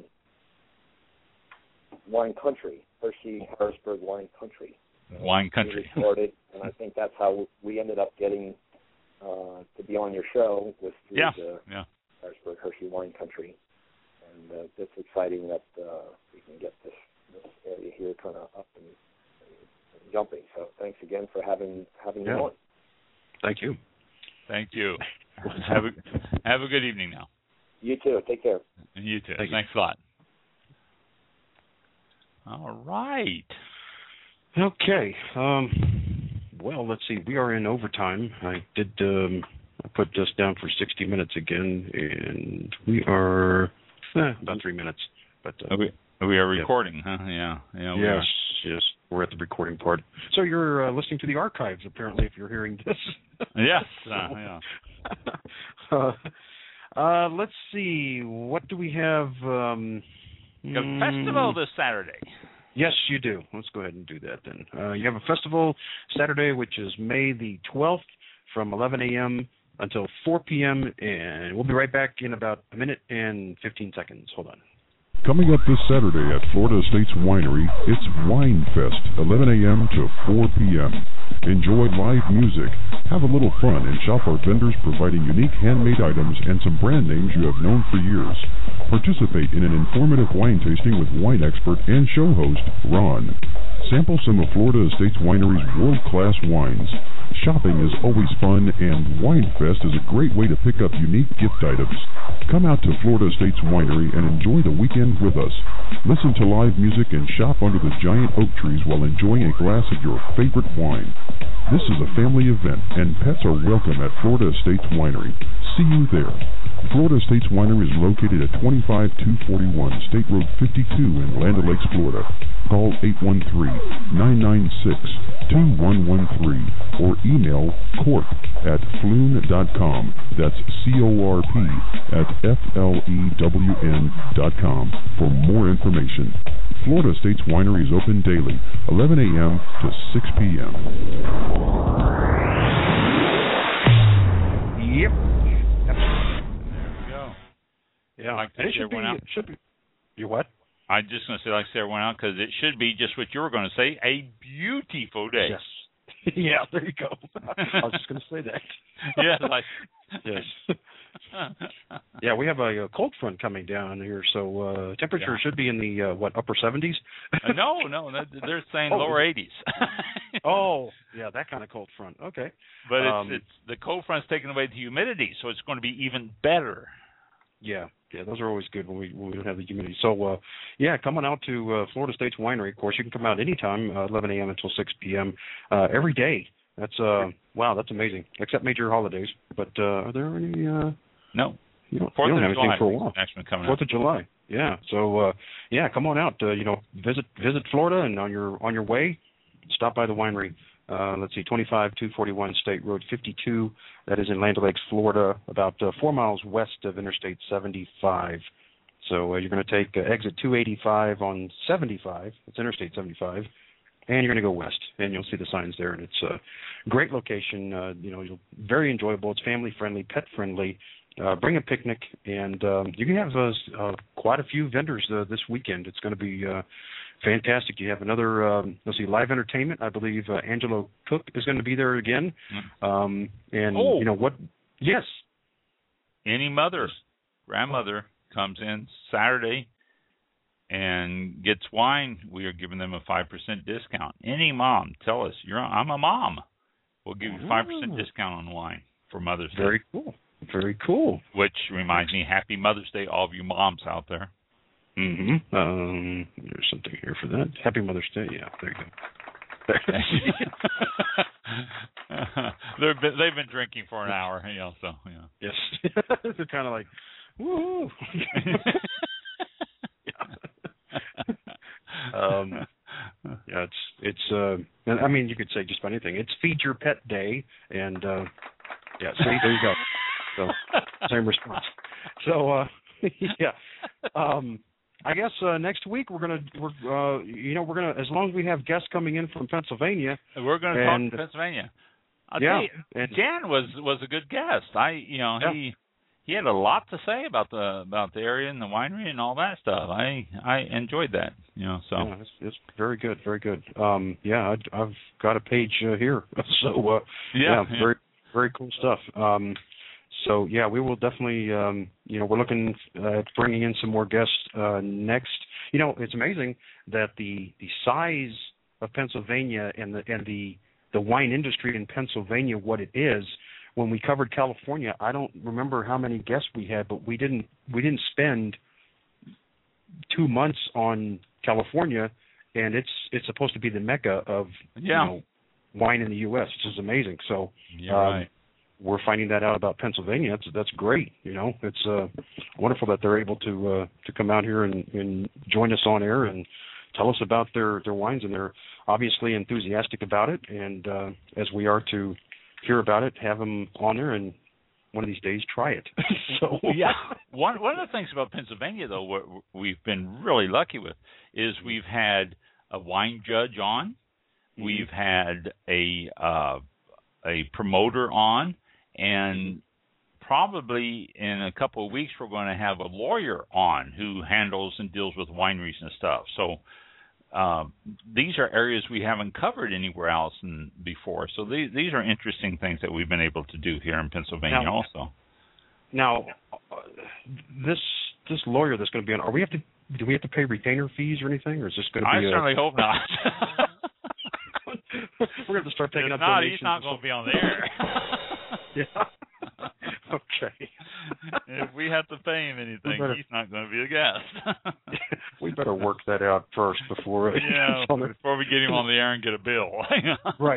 wine country. Hershey Harrisburg Wine Country. Wine Country. We started, and I think that's how we ended up getting uh, to be on your show, was through yeah. the yeah. Harrisburg Hershey Wine Country. And uh, it's exciting that uh, we can get this, this area here kind of up and, and jumping. So thanks again for having having yeah. me on. Thank you. Thank you. have a have a good evening now. You too. Take care. And you too. Thank Thanks you. a lot. All right. Okay. Um, well, let's see. We are in overtime. I did um, I put this down for sixty minutes again, and we are eh, about three minutes. But uh, are we, are we are recording, yeah. huh? Yeah. yeah we yes. Are. Yes. We're at the recording part. So you're uh, listening to the archives, apparently, if you're hearing this. yes. Uh, yeah. uh, uh, let's see. What do we have? Um, you have a festival this Saturday. Yes, you do. Let's go ahead and do that then. Uh, you have a festival Saturday, which is May the twelfth, from eleven a.m. until four p.m., and we'll be right back in about a minute and fifteen seconds. Hold on. Coming up this Saturday at Florida Estates Winery, it's Wine Fest, eleven a.m. to four p.m. Enjoy live music, have a little fun, and shop our vendors providing unique handmade items and some brand names you have known for years. Participate in an informative wine tasting with wine expert and show host, Ron. Sample some of Florida Estates Winery's world-class wines. Shopping is always fun, and WineFest is a great way to pick up unique gift items. Come out to Florida Estates Winery and enjoy the weekend with us. Listen to live music and shop under the giant oak trees while enjoying a glass of your favorite wine. This is a family event, and pets are welcome at Florida Estates Winery. See you there. Florida Estates Winery is located at twenty-five two forty-one State Road fifty-two in Land O'Lakes, Florida. Call eight one three, nine nine six, two one one three or email corp at flume dot com. That's C O R P at F L E W N dot com for more information. Florida Estates Winery is open daily, eleven a.m. to six p.m. Yep. There we go. Yeah, like and it should be, it should be. You what? I'm just going to say, like I said, everyone out, because it should be just what you were going to say, a beautiful day. Yes. Yeah, there you go. I was just going to say that. Yeah, like yes. Yeah, we have a, a cold front coming down here, so uh, temperature yeah. should be in the uh, what upper seventies. uh, no, no, they're saying oh, lower eighties. Oh, yeah, that kind of cold front. Okay, but um, it's it's the cold front's taking away the humidity, so it's going to be even better. Yeah, yeah, those are always good when we when we don't have the humidity. So, uh, yeah, coming out to uh, Florida States Winery. Of course, you can come out anytime, uh, eleven a.m. until six p.m. Uh, every day. That's uh, wow, that's amazing. Except major holidays. But uh, are there any? Uh, no. You don't, Fourth you don't of have July anything for a while. Actually coming Fourth up. of July. Yeah. So uh, yeah, come on out. Uh, you know, visit visit Florida, and on your on your way, stop by the winery. Uh, let's see, twenty-five two forty-one State Road fifty-two. That is in Land O'Lakes, Florida, about uh, four miles west of Interstate seventy-five. So uh, you're going to take uh, exit two eighty-five on seventy-five. It's Interstate seventy-five. And you're going to go west, and you'll see the signs there. And it's a great location. Uh, you know, you'll, very enjoyable. It's family-friendly, pet-friendly. Uh, bring a picnic, and um, you can have uh, uh, quite a few vendors uh, this weekend. It's going to be uh, fantastic. You have another, um, let's see, live entertainment. I believe uh, Angelo Cook is going to be there again. Um, and, oh. you know, what? Yes. Any mother, grandmother comes in Saturday and gets wine, we are giving them a five percent discount. Any mom, tell us, you're I'm a mom. We'll give you a five percent discount on wine for Mother's Day. Very cool. Very cool. Which reminds me, Happy Mother's Day, all of you moms out there. Mm-hmm. Um, there's something here for that. Happy Mother's Day. Yeah, there you go. They've been, they've been drinking for an hour, you know, so, you know. Yes. They're kind of like, woo. um, yeah, it's, it's, uh, I mean, you could say just about anything. It's Feed Your Pet Day, and, uh, yeah, see, there you go. So, same response. So, uh, yeah. Um, I guess uh, next week we're gonna, we're, uh, you know, we're gonna, as long as we have guests coming in from Pennsylvania, we're gonna and, talk Pennsylvania. I'll yeah, tell you, and, Jan was was a good guest. I, you know, yeah. he he had a lot to say about the about the area and the winery and all that stuff. I I enjoyed that, you know. So yeah, it's, it's very good, very good. Um, yeah, I, I've got a page uh, here, so uh, yeah, yeah, very very cool stuff. Um, So, yeah, we will definitely, um, you know, we're looking at bringing in some more guests uh, next. You know, it's amazing that the, the size of Pennsylvania and the and the, the wine industry in Pennsylvania, what it is. When we covered California, I don't remember how many guests we had, but we didn't we didn't spend two months on California, and it's it's supposed to be the mecca of yeah. you know, wine in the U S, which is amazing. So, yeah, um, right. we're finding that out about Pennsylvania. That's that's great. You know, it's uh, wonderful that they're able to uh, to come out here and, and join us on air and tell us about their, their wines, and they're obviously enthusiastic about it. And uh, as we are to hear about it, have them on there, and one of these days try it. So yeah, one one of the things about Pennsylvania, though, what we've been really lucky with is we've had a wine judge on, mm-hmm. we've had a uh, a promoter on. And probably in a couple of weeks, we're going to have a lawyer on who handles and deals with wineries and stuff. So uh, these are areas we haven't covered anywhere else in, before. So these, these are interesting things that we've been able to do here in Pennsylvania now, also. Now, uh, this this lawyer that's going to be on, are we have to do we have to pay retainer fees or anything, or is this going to I be? I certainly a... hope not. We're going to start taking if up not, donations. he's not going to be on the air. Yeah. Okay. If we have to pay him anything, better... he's not going to be a guest. We better work that out first before. Uh, yeah, before we get him on the air and get a bill. Right.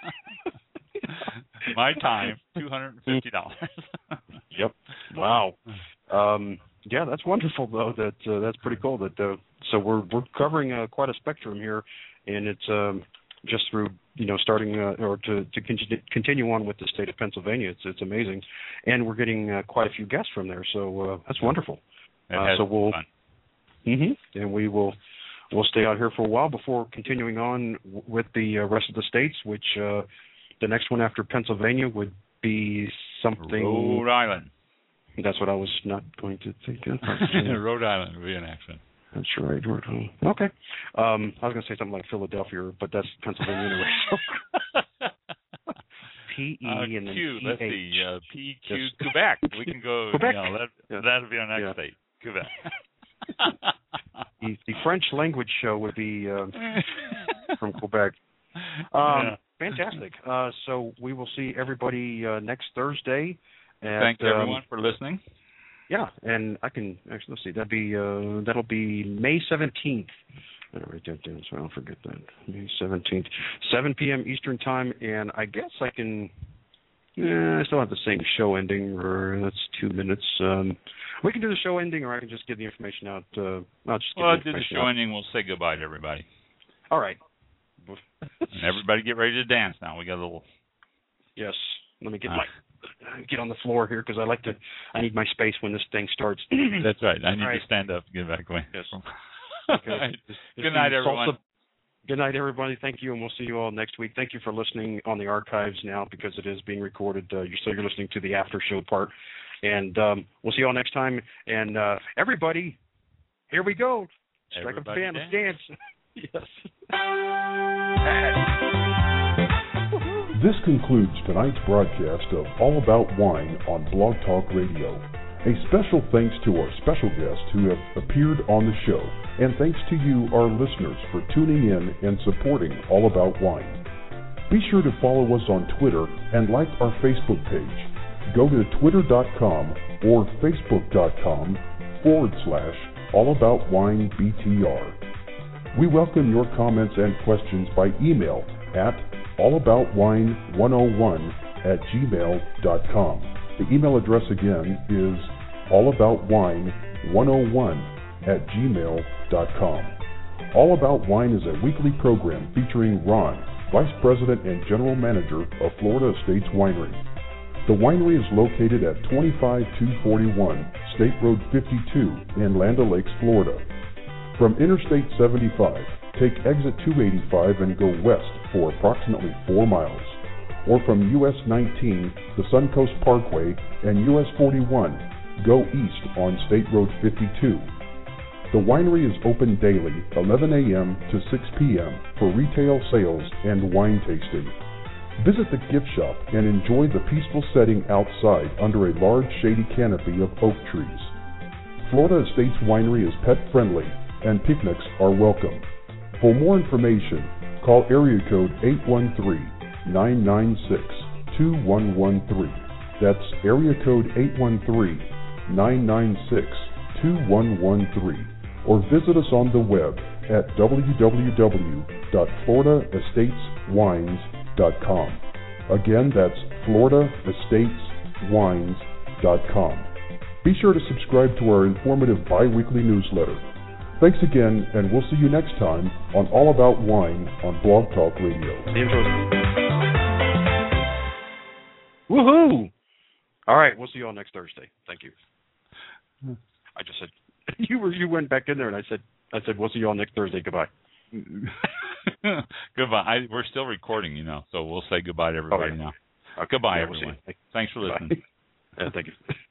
My time, two hundred and fifty dollars. Yep. Wow. Um, yeah, that's wonderful though. That uh, that's pretty cool. That uh, so we're we're covering uh, quite a spectrum here, and it's um, just through you know starting uh, or to to con- continue on with the state of Pennsylvania. It's it's amazing, and we're getting uh, quite a few guests from there. So uh, that's wonderful. Uh, so we'll. Fun. Mm-hmm. And we will we'll stay out here for a while before continuing on w- with the uh, rest of the states, which uh, the next one after Pennsylvania would be something. Rhode Island. That's what I was not going to think of. Rhode Island would be an accent. That's right. Okay. Um, I was going to say something like Philadelphia, but that's Pennsylvania anyway. So. P E uh, and then Q. T H. Let's see. Uh, P Q yes. Quebec. We can go. Quebec. You know, that, yeah. That'll be our next yeah. state. Quebec. the, the French language show would be uh, from Quebec. Um, yeah. Fantastic. Uh, so we will see everybody uh, next Thursday. At, Thanks everyone um, for listening. Yeah, and I can actually let's see. That'll be uh, that'll be May seventeenth. I don't write that down so I don't forget that. May seventeenth, seven p.m. Eastern time, and I guess I can. Yeah, I still have the same show ending, or that's two minutes. Um, we can do the show ending, or I can just give the information out. Uh, I'll just give well, the do the show out. ending. We'll say goodbye to everybody. All right. And everybody get ready to dance now. We got a little. Yes. Let me get uh, my get on the floor here because I like to. I need my space when this thing starts. That's right. I need right. to stand up and get back away. Yes. Okay. Right. Good night, everyone. Salsa. Good night, everybody. Thank you, and we'll see you all next week. Thank you for listening on the archives now because it is being recorded. Uh, you're, so you're listening to the after show part. And um, we'll see you all next time. And uh, everybody, here we go. Strike up the band. Let's dance. Yes. This concludes tonight's broadcast of All About Wine on Blog Talk Radio. A special thanks to our special guests who have appeared on the show, and thanks to you, our listeners, for tuning in and supporting All About Wine. Be sure to follow us on Twitter and like our Facebook page. Go to twitter.com or facebook.com forward slash allaboutwinebtr. We welcome your comments and questions by email at allaboutwine one oh one at gmail dot com. The email address again is allaboutwine one oh one at gmail dot com. All About Wine is a weekly program featuring Ron, Vice President and General Manager of Florida Estates Winery. The winery is located at twenty-five two forty-one State Road fifty-two in Land O'Lakes, Florida. From Interstate seventy-five, take exit two eighty-five and go west for approximately four miles. Or from U S nineteen, the Suncoast Parkway, and U S forty-one, go east on State Road fifty-two. The winery is open daily, eleven a.m. to six p.m. for retail sales and wine tasting. Visit the gift shop and enjoy the peaceful setting outside under a large shady canopy of oak trees. Florida Estates Winery is pet-friendly, and picnics are welcome. For more information, call area code eight one three, nine nine six, two one one three. That's area code eight one three, nine nine six, two one one three. Or visit us on the web at w w w dot florida estates wines dot com. Again, that's florida estates wines dot com. Be sure to subscribe to our informative bi-weekly newsletter. Thanks again, and we'll see you next time on All About Wine on Blog Talk Radio. Woohoo! All right, we'll see you all next Thursday. Thank you. I just said you were you went back in there, and I said I said we'll see you all next Thursday. Goodbye. Goodbye. I, we're still recording, you know, so we'll say goodbye to everybody okay. now. Okay. Goodbye, yeah, everyone. We'll Thanks for listening. yeah, thank you.